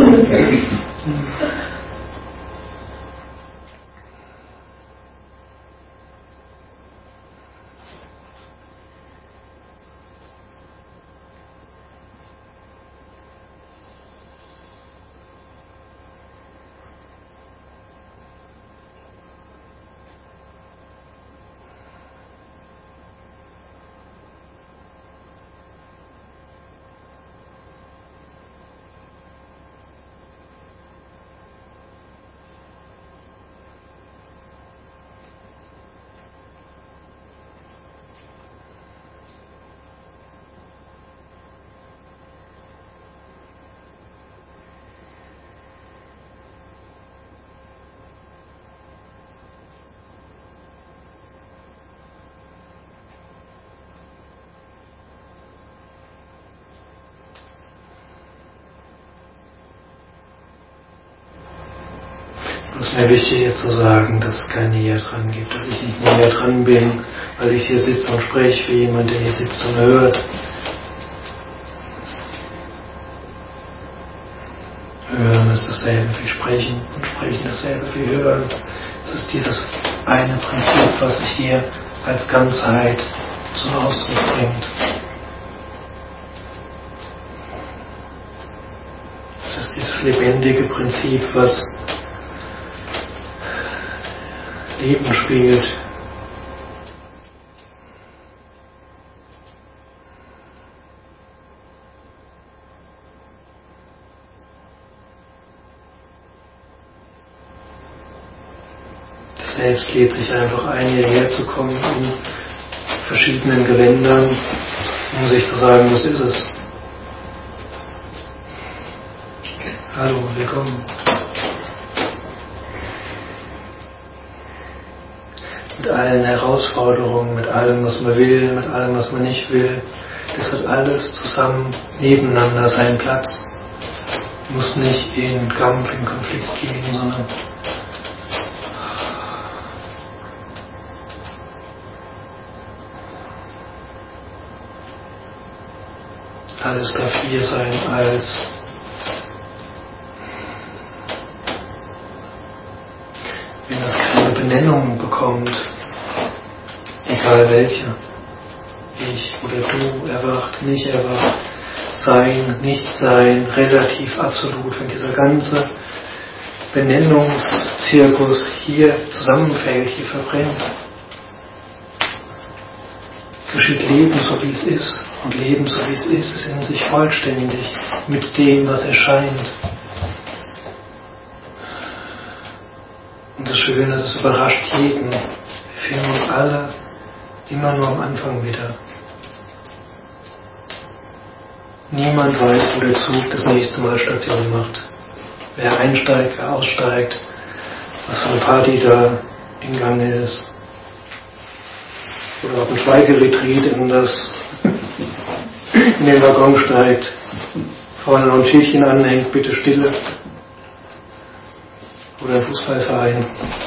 Es ist mir wichtig jetzt zu sagen, dass es kein Näher dran gibt, dass ich nicht näher dran bin, weil ich hier sitze und spreche wie jemand, der hier sitzt und hört. Hören ist dasselbe wie Sprechen und Sprechen dasselbe wie Hören. Es ist dieses eine Prinzip, was sich hier als Ganzheit zum Ausdruck bringt. Das ist dieses lebendige Prinzip, was Leben spielt. Das Selbst lädt sich einfach ein, hierher zu kommen in verschiedenen Gewändern, um sich zu sagen, was ist es? Hallo, willkommen. Mit allen Herausforderungen, mit allem, was man will, mit allem, was man nicht will. Das hat alles zusammen nebeneinander seinen Platz. Muss nicht in Kampf, in Konflikt gehen, sondern alles darf hier sein als wenn es keine Benennung bekommt, egal welche, ich oder du, erwacht, nicht erwacht, sein, nicht sein, relativ, absolut, wenn dieser ganze Benennungszirkus hier zusammenfällt, hier verbrennt, geschieht Leben so wie es ist. Und Leben so wie es ist in sich vollständig mit dem, was erscheint. Und das Schöne, das überrascht jeden. Wir fühlen uns alle immer nur am Anfang wieder. Niemand weiß, wo der Zug das nächste Mal Station macht. Wer einsteigt, wer aussteigt, was für eine Party da in Gang ist. Oder ob ein Schweigeretreat in den Waggon steigt, vorne noch ein Schildchen anhängt, bitte Stille. Oder ein Fußballverein.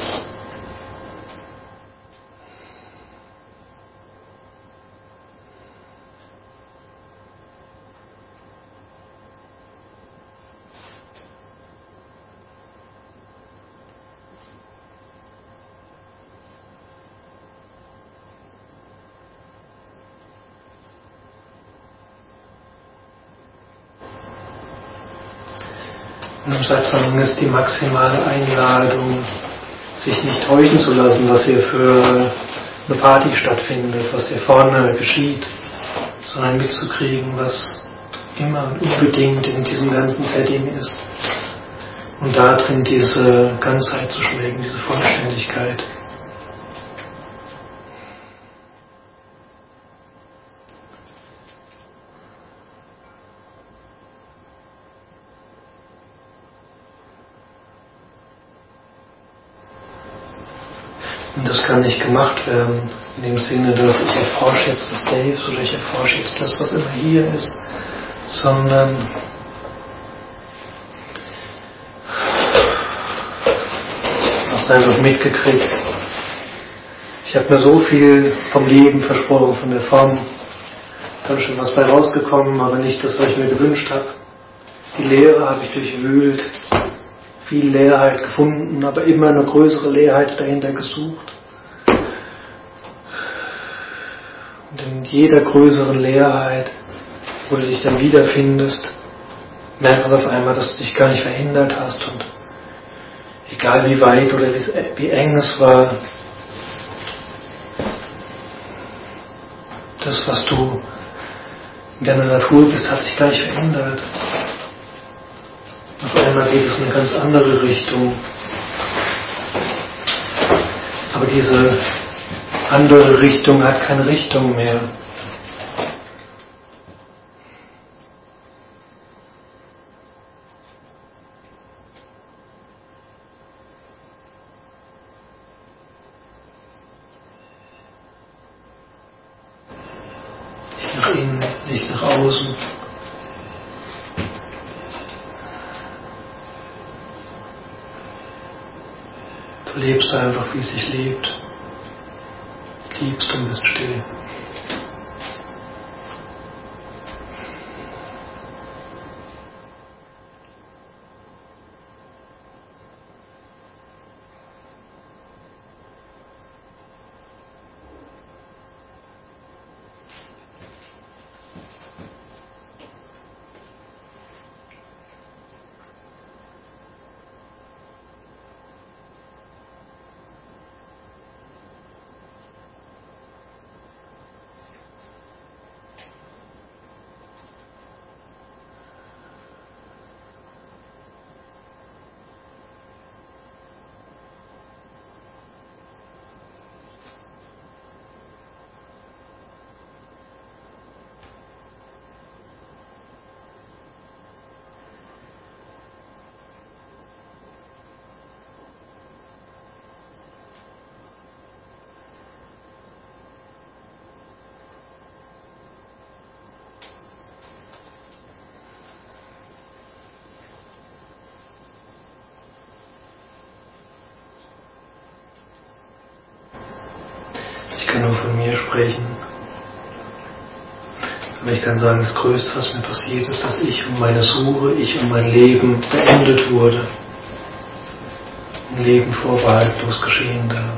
Und im Satsang ist die maximale Einladung, sich nicht täuschen zu lassen, was hier für eine Party stattfindet, was hier vorne geschieht, sondern mitzukriegen, was immer und unbedingt in diesem ganzen Setting ist. Und darin diese Ganzheit zu schmecken, diese Vollständigkeit. Und das kann nicht gemacht werden, in dem Sinne, dass ich erforsche jetzt das Selbst oder ich erforsche jetzt das, was immer hier ist, sondern du hast einfach mitgekriegt. Ich habe mir so viel vom Leben versprochen, von der Form. Da ist schon was bei rausgekommen, aber nicht das, was ich mir gewünscht habe. Die Leere habe ich durchwühlt, viel Leerheit gefunden, aber immer eine größere Leerheit dahinter gesucht. Und in jeder größeren Leerheit, wo du dich dann wiederfindest, merkst du auf einmal, dass du dich gar nicht verändert hast. Und egal wie weit oder wie eng es war, das, was du in deiner Natur bist, hat sich gar nicht verändert. Auf einmal geht es in eine ganz andere Richtung. Aber diese andere Richtung hat keine Richtung mehr. Nicht nach innen, nicht nach außen. Du lebst einfach, wie es sich lebt. Liebst und bist still. kann nur von mir sprechen. Aber ich kann sagen, das Größte, was mir passiert ist, dass ich und meine Suche, ich und mein Leben beendet wurde. Ein Leben vorbehaltlos geschehen darf.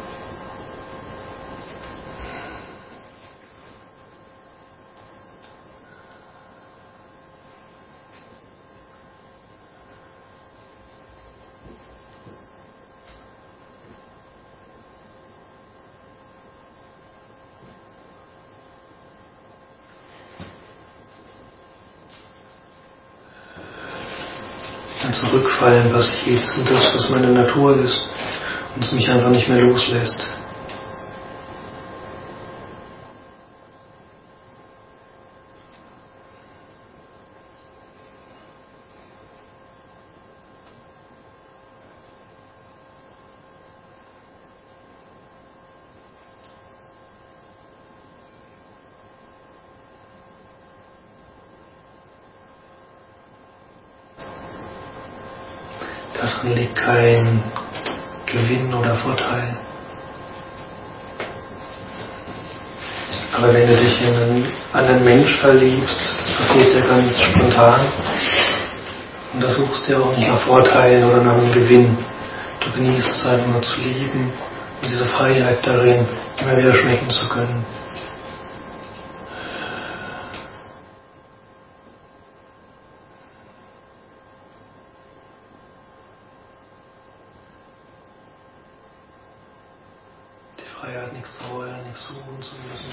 Ein Zurückfallen passiert in das, was meine Natur ist und es mich einfach nicht mehr loslässt. Darin liegt kein Gewinn oder Vorteil. Aber wenn du dich in einen anderen Mensch verliebst, das passiert ja ganz spontan, und da suchst du ja auch nicht nach Vorteilen oder nach einem Gewinn. Du genießt es einfach nur zu lieben und diese Freiheit darin, immer wieder schmecken zu können. Freiheit, nichts zu wollen, nichts suchen zu müssen.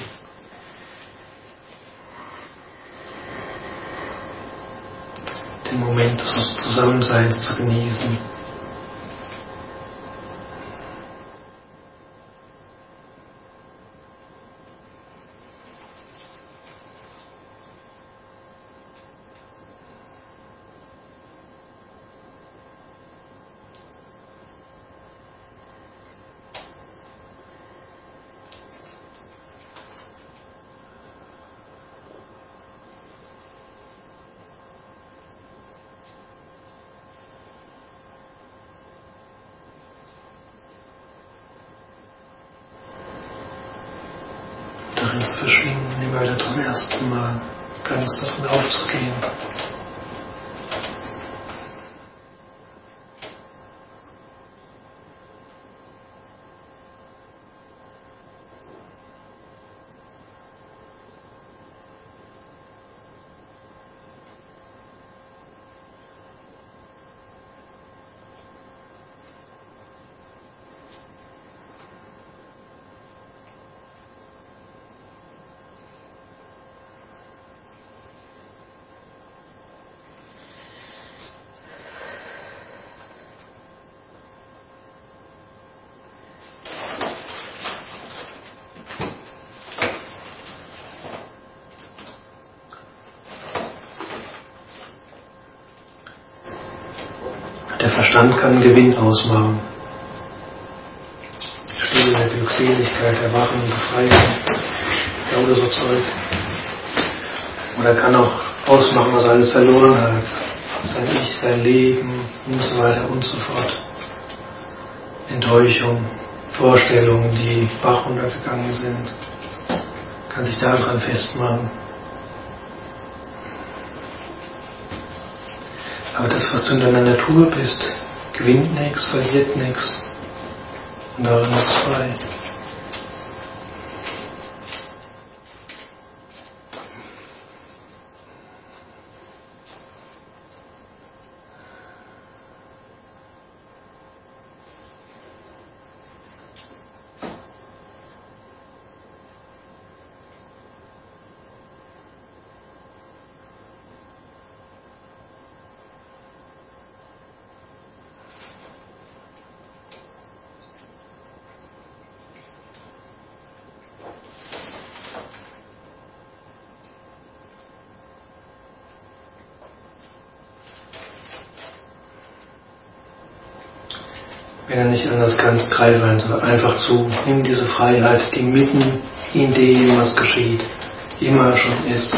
Den Moment des Zusammenseins zu genießen. Darin zu verschwinden, immer wieder zum ersten Mal ganz davon aufzugehen. Der Verstand kann einen Gewinn ausmachen. Stille, Glückseligkeit, Erwachen, Befreiung, lauter so Zeug. Oder kann auch ausmachen, was alles verloren hat. Sein Ich, sein Leben und so weiter und so fort. Enttäuschung, Vorstellungen, die Bach runtergegangen sind. Kann sich daran festmachen. Aber das, was du in deiner Natur bist, gewinnt nichts, verliert nichts. Und darin ist es frei. Wenn er nicht anders kannst, greif einfach zu. Nimm diese Freiheit, die mitten in dem, was geschieht, immer schon ist.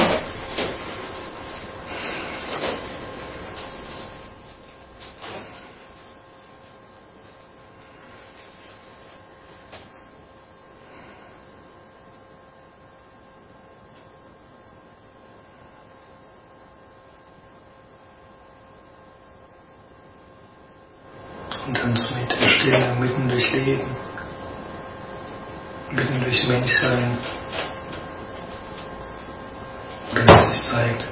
Und dann so mit der Stille mitten durch Leben, mitten durch Menschsein, oder wie es sich zeigt.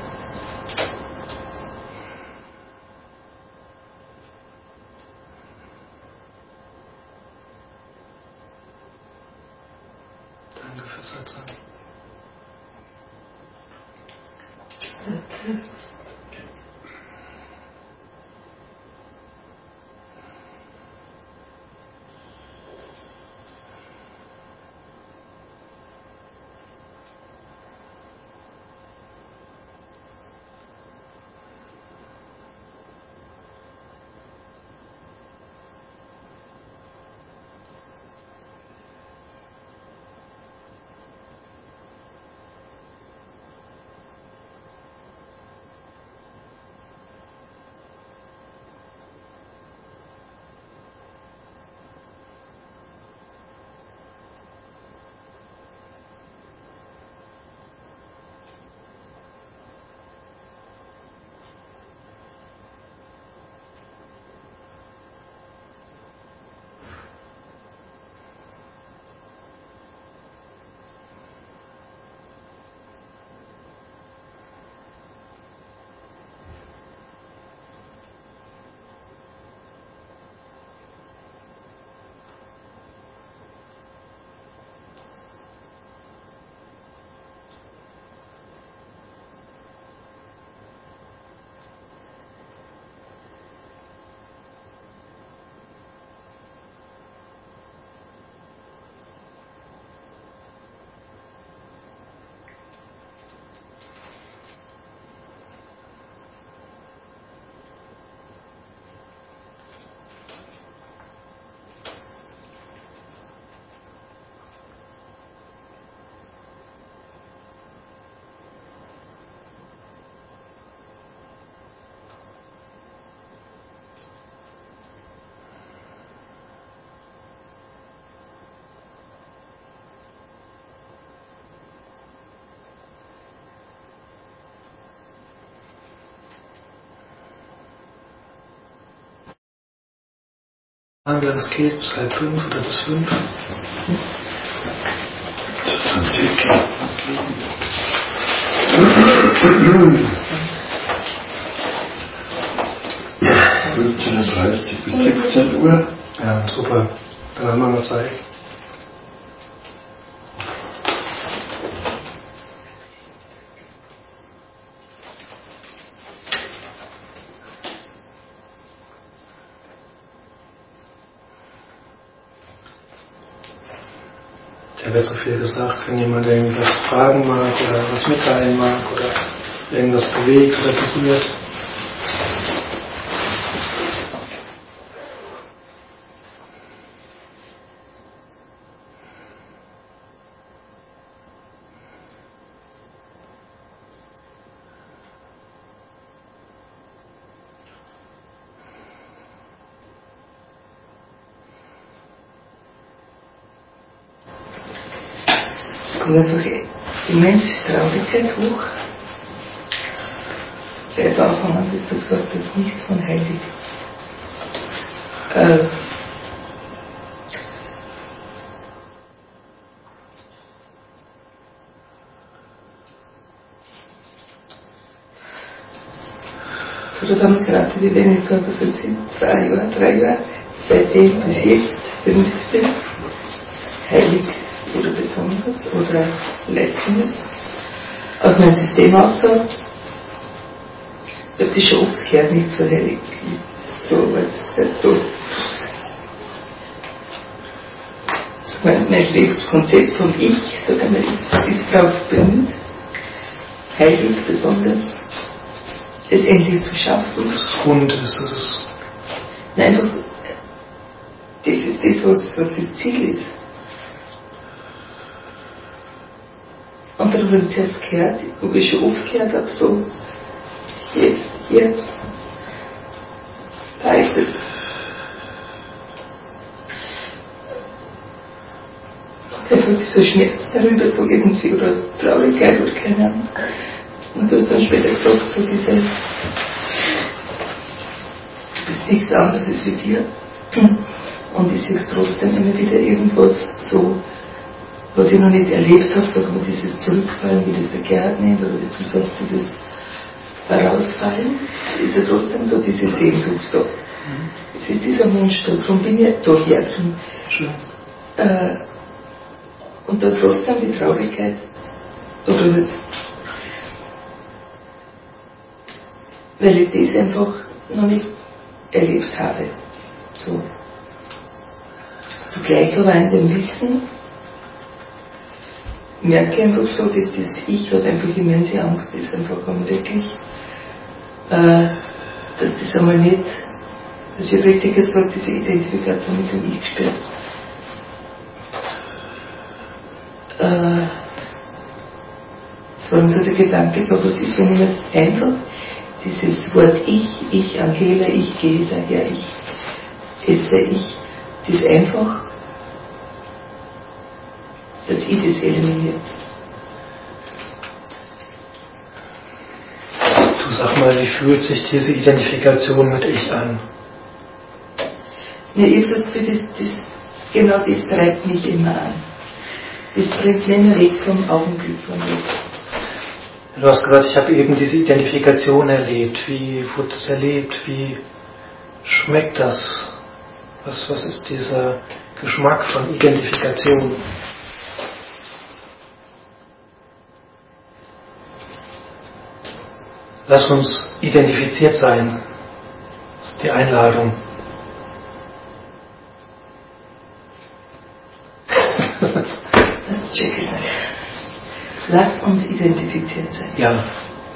Danke fürs Sitzen. Wie lange es geht, bis 4:30 oder bis 5? Ja, 15:30 bis 17 Uhr. Ja, super. Dann haben wir noch Zeit. Da wird so viel gesagt, wenn jemand irgendwas fragen mag oder was mitteilen mag oder irgendwas bewegt oder berührt. Es kommt einfach immense Traurigkeit hoch. Seit Anfang an hast du gesagt, das ist nichts von heilig. So, da haben gerade die weniger, was weiß ich, 2 Jahre, 3 Jahre, seitdem bis jetzt benutzt bin. Heilig oder besonders oder leistungslos aus meinem System aussagt. Ich habe das schon oft gehört, nicht so heilig. So, was ist so. Mein Lebenskonzept von Ich, sagen wir, ist darauf bemüht, heilig, besonders, es endlich zu schaffen. Das ist rund, das ist. Nein, einfach, das ist das, was das Ziel ist. Und dann habe ich zuerst gehört, habe ich schon oft gehört habe, so, jetzt, hier, da ist es. Einfach dieser Schmerz darüber, so irgendwie, oder Traurigkeit oder keine Ahnung. Und du hast dann später gesagt, so diese, du bist nichts anderes als wie wir, Und ich sehe trotzdem immer wieder irgendwas so, was ich noch nicht erlebt habe, sagen wir dieses Zurückfallen, wie das der Gerhard nennt, oder wie du sagst, dieses Herausfallen, ist ja trotzdem so diese Sehnsucht da. Es ist dieser Wunsch da, darum bin ich da hergekommen. Und dann trotzdem die Traurigkeit berührt. Weil ich das einfach noch nicht erlebt habe. So. Zugleich aber in dem Wissen merke ich einfach so, dass das Ich hat einfach immense Angst ist, einfach einmal wirklich, dass das einmal nicht, dass ich richtig gesagt, diese Identifikation mit dem Ich gespürt. Es war so der Gedanke, was ist, wenn ich jetzt einfach dieses Wort ich Angela, ich gehe daher, ich esse, ich, das einfach, dass ich das eliminiere. Du sag mal, wie fühlt sich diese Identifikation mit Ich an? Ja, ich sage, das, genau das treibt mich immer an. Das bringt mich immer weg vom Augenblick von mir. Du hast gesagt, ich habe eben diese Identifikation erlebt. Wie wurde das erlebt? Wie schmeckt das? Was ist dieser Geschmack von Identifikation? Lass uns identifiziert sein. Das ist die Einladung. Das check ich nicht. Lass uns identifiziert sein. Ja.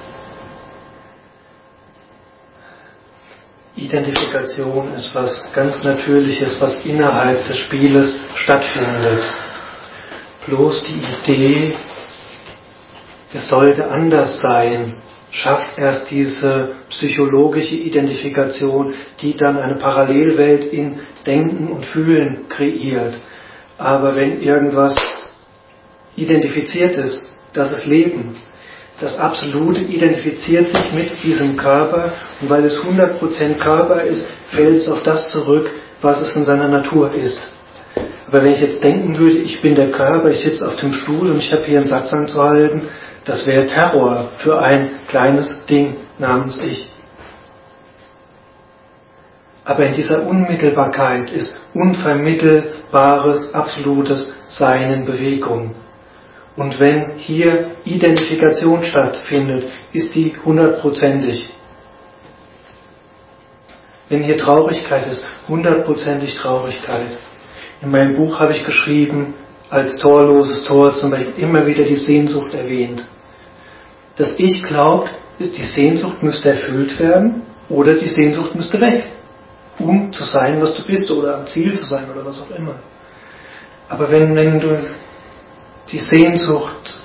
Identifikation ist was ganz Natürliches, was innerhalb des Spieles stattfindet. Bloß die Idee, es sollte anders sein, schafft erst diese psychologische Identifikation, die dann eine Parallelwelt in Denken und Fühlen kreiert. Aber wenn irgendwas identifiziert ist, das ist Leben. Das Absolute identifiziert sich mit diesem Körper und weil es 100% Körper ist, fällt es auf das zurück, was es in seiner Natur ist. Aber wenn ich jetzt denken würde, ich bin der Körper, ich sitze auf dem Stuhl und ich habe hier einen Satz anzuhalten, das wäre Terror für ein kleines Ding namens Ich. Aber in dieser Unmittelbarkeit ist unvermittelbares, absolutes Sein in Bewegung. Und wenn hier Identifikation stattfindet, ist die 100%ig. Wenn hier Traurigkeit ist, 100%ig Traurigkeit. In meinem Buch habe ich geschrieben, als torloses Tor zum Beispiel immer wieder die Sehnsucht erwähnt. Das Ich glaubt, ist die Sehnsucht müsste erfüllt werden oder die Sehnsucht müsste weg, um zu sein, was du bist oder am Ziel zu sein oder was auch immer. Aber wenn du die Sehnsucht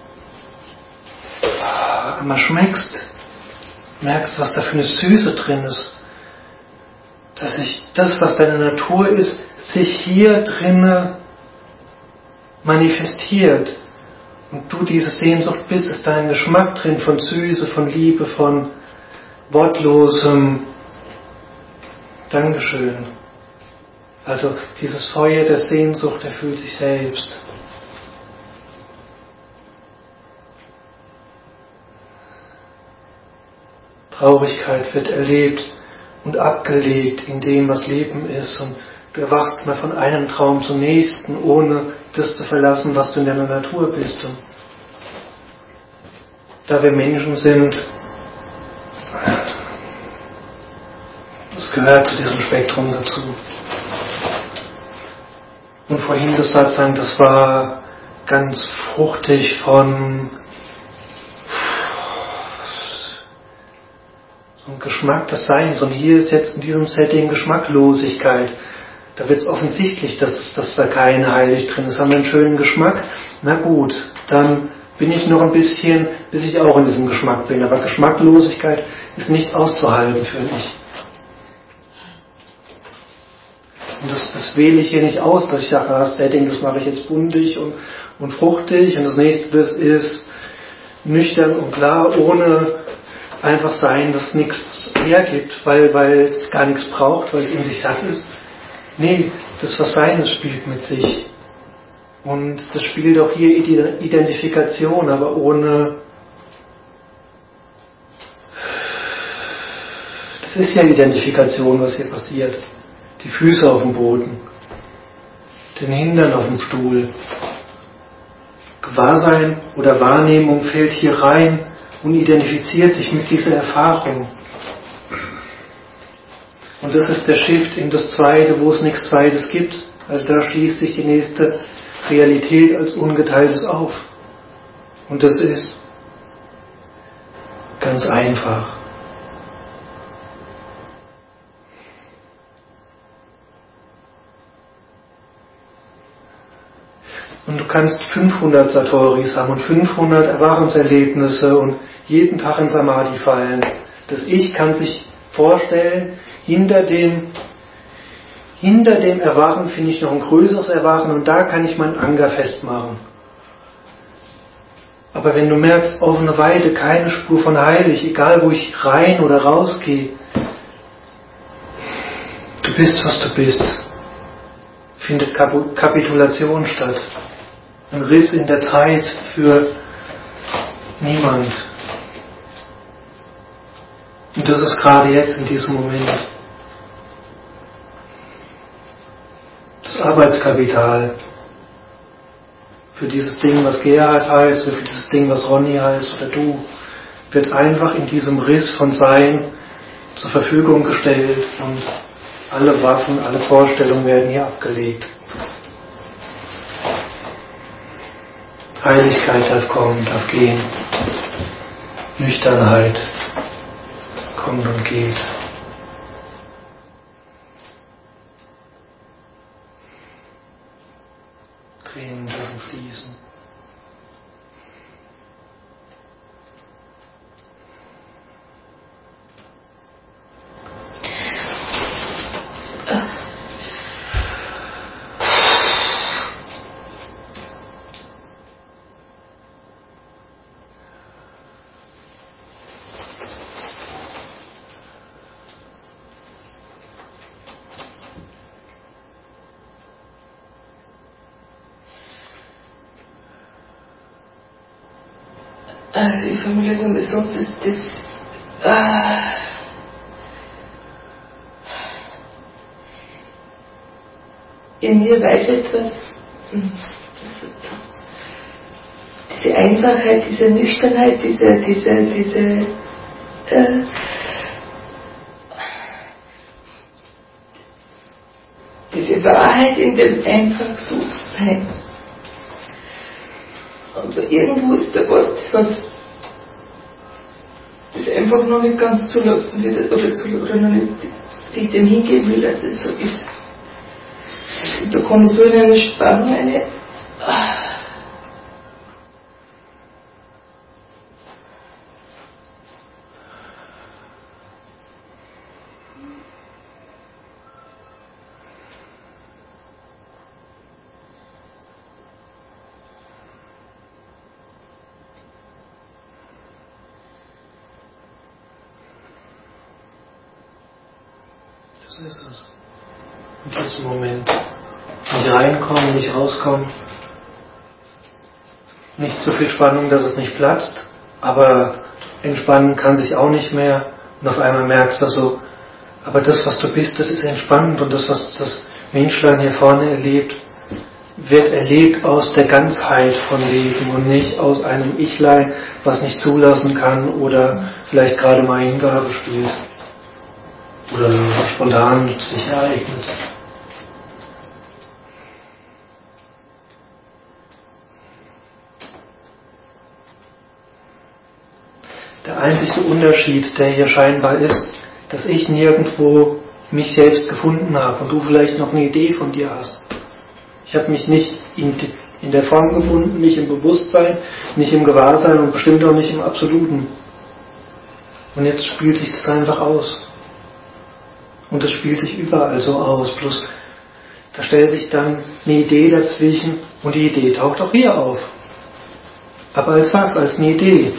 einmal schmeckst, merkst, was da für eine Süße drin ist, dass sich das, was deine Natur ist, sich hier drinne manifestiert und du diese Sehnsucht bist, ist da ein Geschmack drin von Süße, von Liebe, von wortlosem Dankeschön. Also dieses Feuer der Sehnsucht erfüllt sich selbst. Traurigkeit wird erlebt und abgelegt in dem, was Leben ist. Und du erwachst mal von einem Traum zum nächsten, ohne das zu verlassen, was du in deiner Natur bist. Und da wir Menschen sind, das gehört zu diesem Spektrum dazu. Und vorhin das Satzang, das war ganz fruchtig von so einem Geschmack des Seins. Und hier ist jetzt in diesem Setting Geschmacklosigkeit. Da wird es offensichtlich, dass da kein Heilig drin ist. Haben wir einen schönen Geschmack? Na gut, dann bin ich noch ein bisschen, bis ich auch in diesem Geschmack bin. Aber Geschmacklosigkeit ist nicht auszuhalten für mich. Und das wähle ich hier nicht aus, dass ich sage, das Setting, das mache ich jetzt buntig und fruchtig. Und das nächste, das ist nüchtern und klar, ohne einfach sein, das nichts hergibt, weil es gar nichts braucht, weil es in sich satt ist. Nee, das was Seines spielt mit sich. Und das spielt auch hier Identifikation, aber ohne... Das ist ja Identifikation, was hier passiert. Die Füße auf dem Boden, den Hintern auf dem Stuhl. Gewahrsein oder Wahrnehmung fällt hier rein und identifiziert sich mit dieser Erfahrung. Und das ist der Shift in das Zweite, wo es nichts Zweites gibt. Also da schließt sich die nächste Realität als Ungeteiltes auf. Und das ist ganz einfach. Und du kannst 500 Satoris haben und 500 Erwachungserlebnisse und jeden Tag in Samadhi fallen. Das Ich kann sich vorstellen, hinter dem Erwachen finde ich noch ein größeres Erwachen und da kann ich meinen Anker festmachen. Aber wenn du merkst, auf eine Weide keine Spur von heilig, egal wo ich rein oder rausgehe, du bist, was du bist, findet Kapitulation statt. Ein Riss in der Zeit für niemand. Und das ist gerade jetzt in diesem Moment. Das Arbeitskapital für dieses Ding, was Gerhard heißt, oder für dieses Ding, was Ronny heißt, oder du, wird einfach in diesem Riss von Sein zur Verfügung gestellt und alle Waffen, alle Vorstellungen werden hier abgelegt. Heiligkeit darf kommen, darf gehen. Nüchternheit kommt und geht. Tränen dürfen fließen. Ich formuliere es mal so, dass in mir weiß etwas, diese Einfachheit, diese Nüchternheit, diese Wahrheit in dem einfach so sein. Also irgendwo ist da was, das einfach noch nicht ganz zulassen wird oder noch nicht sich dem hingeben will, dass es so ist. Und da komme ich so in eine Spannung, Das ist es. In diesem Moment. Nicht reinkommen, nicht rauskommen. Nicht so viel Spannung, dass es nicht platzt, aber entspannen kann sich auch nicht mehr. Und auf einmal merkst du so, aber das, was du bist, das ist entspannend und das, was das Menschlein hier vorne erlebt, wird erlebt aus der Ganzheit von Leben und nicht aus einem Ichlein, was nicht zulassen kann oder vielleicht gerade mal Hingabe spielt. Oder spontan sich ereignet. Der einzige Unterschied, der hier scheinbar ist, dass ich nirgendwo mich selbst gefunden habe und du vielleicht noch eine Idee von dir hast. Ich habe mich nicht in der Form gefunden, nicht im Bewusstsein, nicht im Gewahrsein und bestimmt auch nicht im Absoluten. Und jetzt spielt sich das einfach aus. Und das spielt sich überall so aus. Bloß da stellt sich dann eine Idee dazwischen und die Idee taucht auch hier auf. Aber als was? Als eine Idee.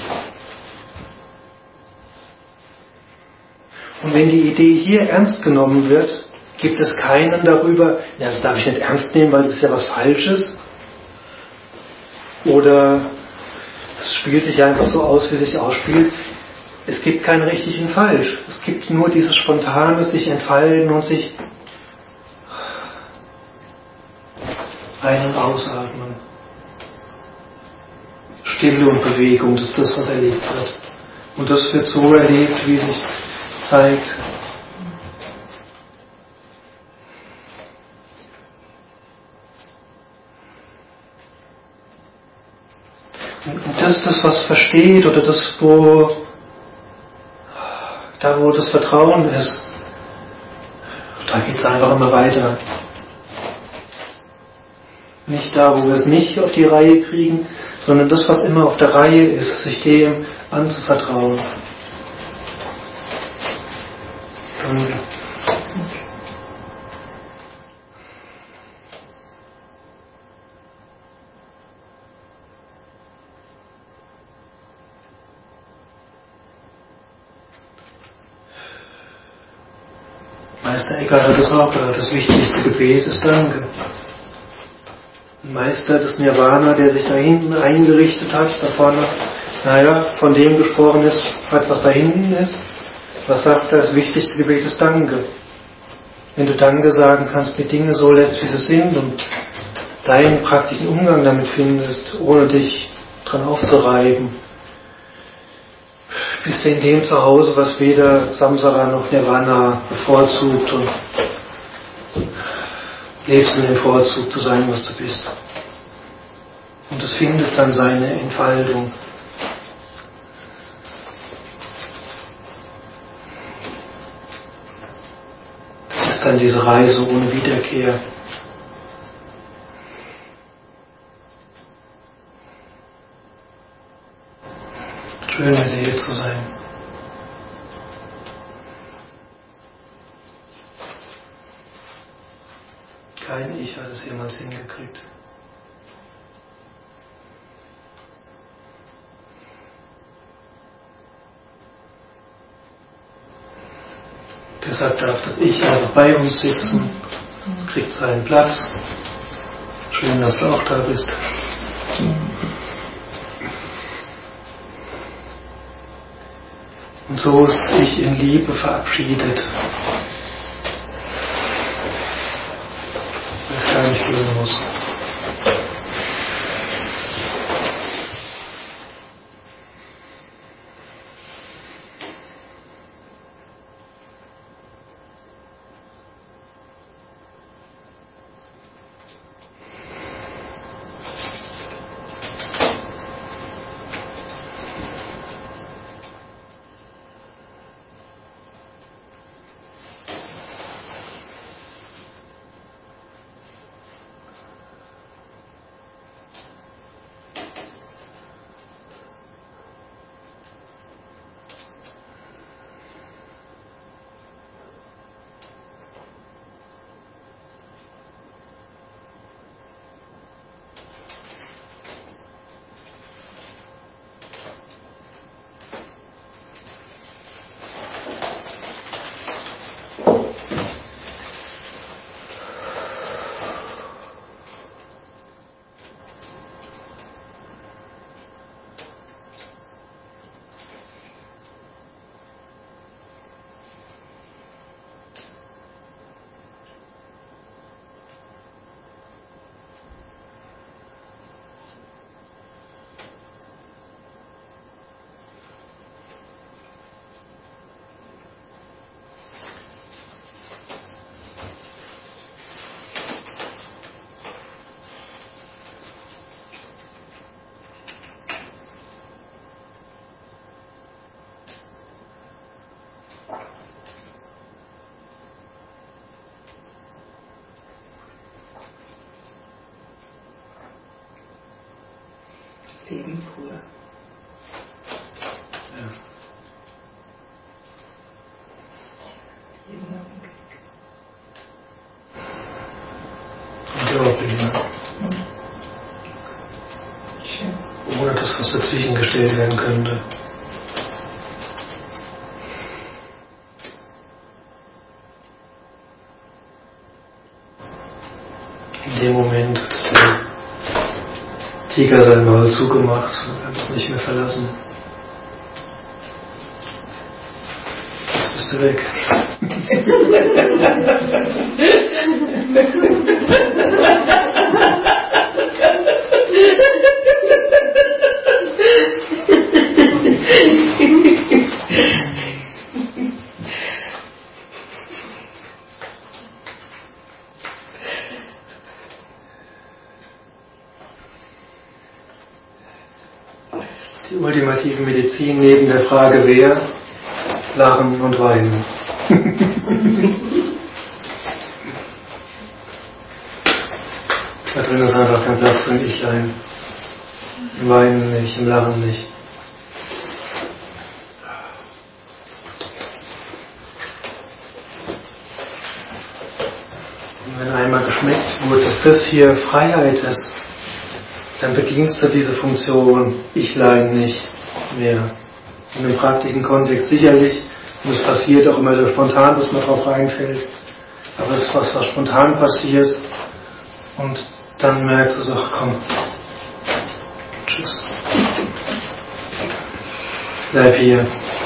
Und wenn die Idee hier ernst genommen wird, gibt es keinen darüber, ja, das darf ich nicht ernst nehmen, weil es ist ja was Falsches. Oder es spielt sich einfach so aus, wie es sich ausspielt. Es gibt kein richtig und falsch. Es gibt nur dieses spontane sich entfalten und sich ein- und ausatmen. Stille und Bewegung, das ist das, was erlebt wird. Und das wird so erlebt, wie sich zeigt. Und das ist das, was versteht, oder das, wo das Vertrauen ist, da geht es einfach immer weiter. Nicht da, wo wir es nicht auf die Reihe kriegen, sondern das, was immer auf der Reihe ist, sich dem anzuvertrauen. Danke. Meister Eckhart hat es auch gesagt, das wichtigste Gebet ist Danke. Ein Meister des Nirvana, der sich da hinten eingerichtet hat, da vorne, von dem gesprochen ist, was da hinten ist. Was sagt er? Das wichtigste Gebet ist Danke. Wenn du Danke sagen kannst, die Dinge so lässt, wie sie sind und deinen praktischen Umgang damit findest, ohne dich dran aufzureiben, bist du in dem zu Hause, was weder Samsara noch Nirvana bevorzugt und lebst in dem Vorzug zu sein, was du bist. Und es findet dann seine Entfaltung. Das ist dann diese Reise ohne Wiederkehr. Schön, mit dir hier zu sein. Kein Ich hat es jemals hingekriegt. Deshalb darf das Ich einfach bei uns sitzen. Es kriegt seinen Platz. Schön, dass du auch da bist. Und so ist sich in Liebe verabschiedet. Weil es gar nicht gehen muss. Leben pur. Ja. Jeden Augenblick. Unglaublich, ne? Schön. Ohne dass was dazwischen gestellt werden könnte. Tiger sein Maul zugemacht, du kannst es nicht mehr verlassen. Jetzt bist du weg. Die ultimative Medizin neben der Frage wer, lachen und weinen. Da drin ist einfach kein Platz für ein Ichlein. Im Weinen nicht, im Lachen nicht. Und wenn einmal geschmeckt wurde, dass das hier Freiheit ist, dann bedienst du diese Funktion Ichlein nicht mehr. In einem praktischen Kontext sicherlich, und es passiert auch immer so spontan, dass man drauf reinfällt. Aber es ist was spontan passiert und dann merkst du so, ach komm, tschüss. Bleib hier.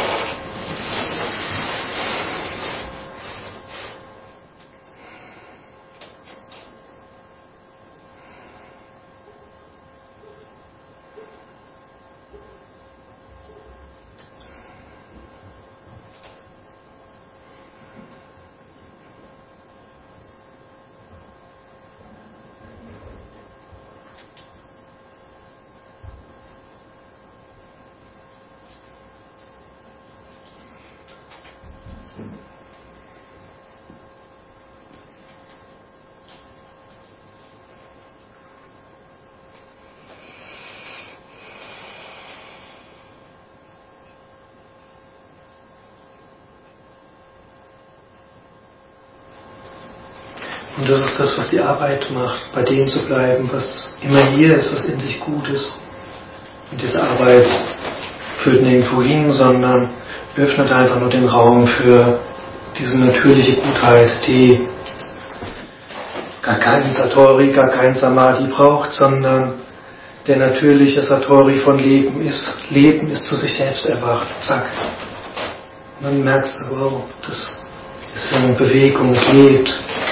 Und das ist das, was die Arbeit macht, bei dem zu bleiben, was immer hier ist, was in sich gut ist. Und diese Arbeit führt nirgendwo hin, sondern öffnet einfach nur den Raum für diese natürliche Gutheit, die gar keinen Satori, gar keinen Samadhi braucht, sondern der natürliche Satori von Leben ist. Leben ist zu sich selbst erwacht. Zack. Und dann merkst du, wow, das ist in Bewegung, es lebt.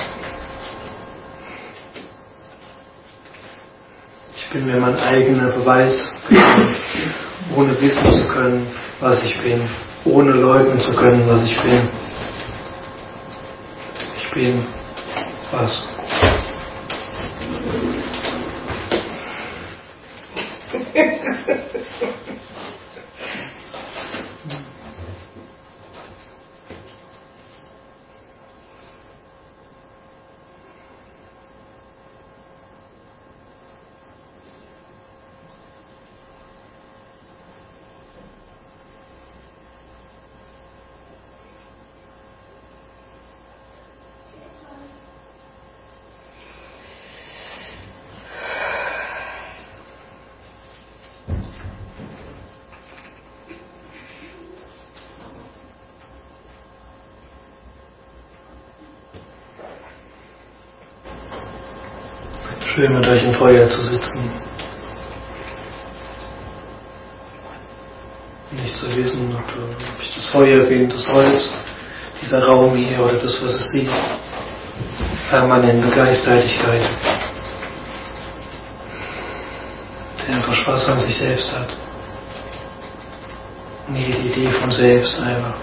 Ich bin mir mein eigener Beweis, ohne wissen zu können, was ich bin, ohne leugnen zu können, was ich bin. Ich bin was? Schön mit euch im Feuer zu sitzen. Nicht zu wissen, ob ich das Feuer bin, das Holz, dieser Raum hier oder das, was es sieht. Permanente Gleichzeitigkeit. Der einfach Spaß an sich selbst hat. Und jede Idee von selbst einfach.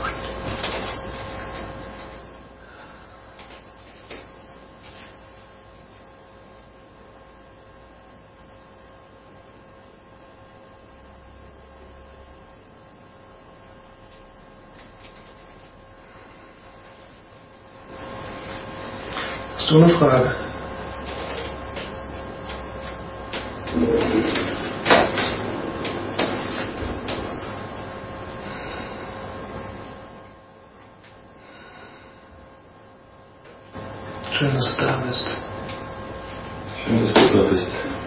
Hast du eine Frage? Schön, dass du da bist. Schön, dass du da bist.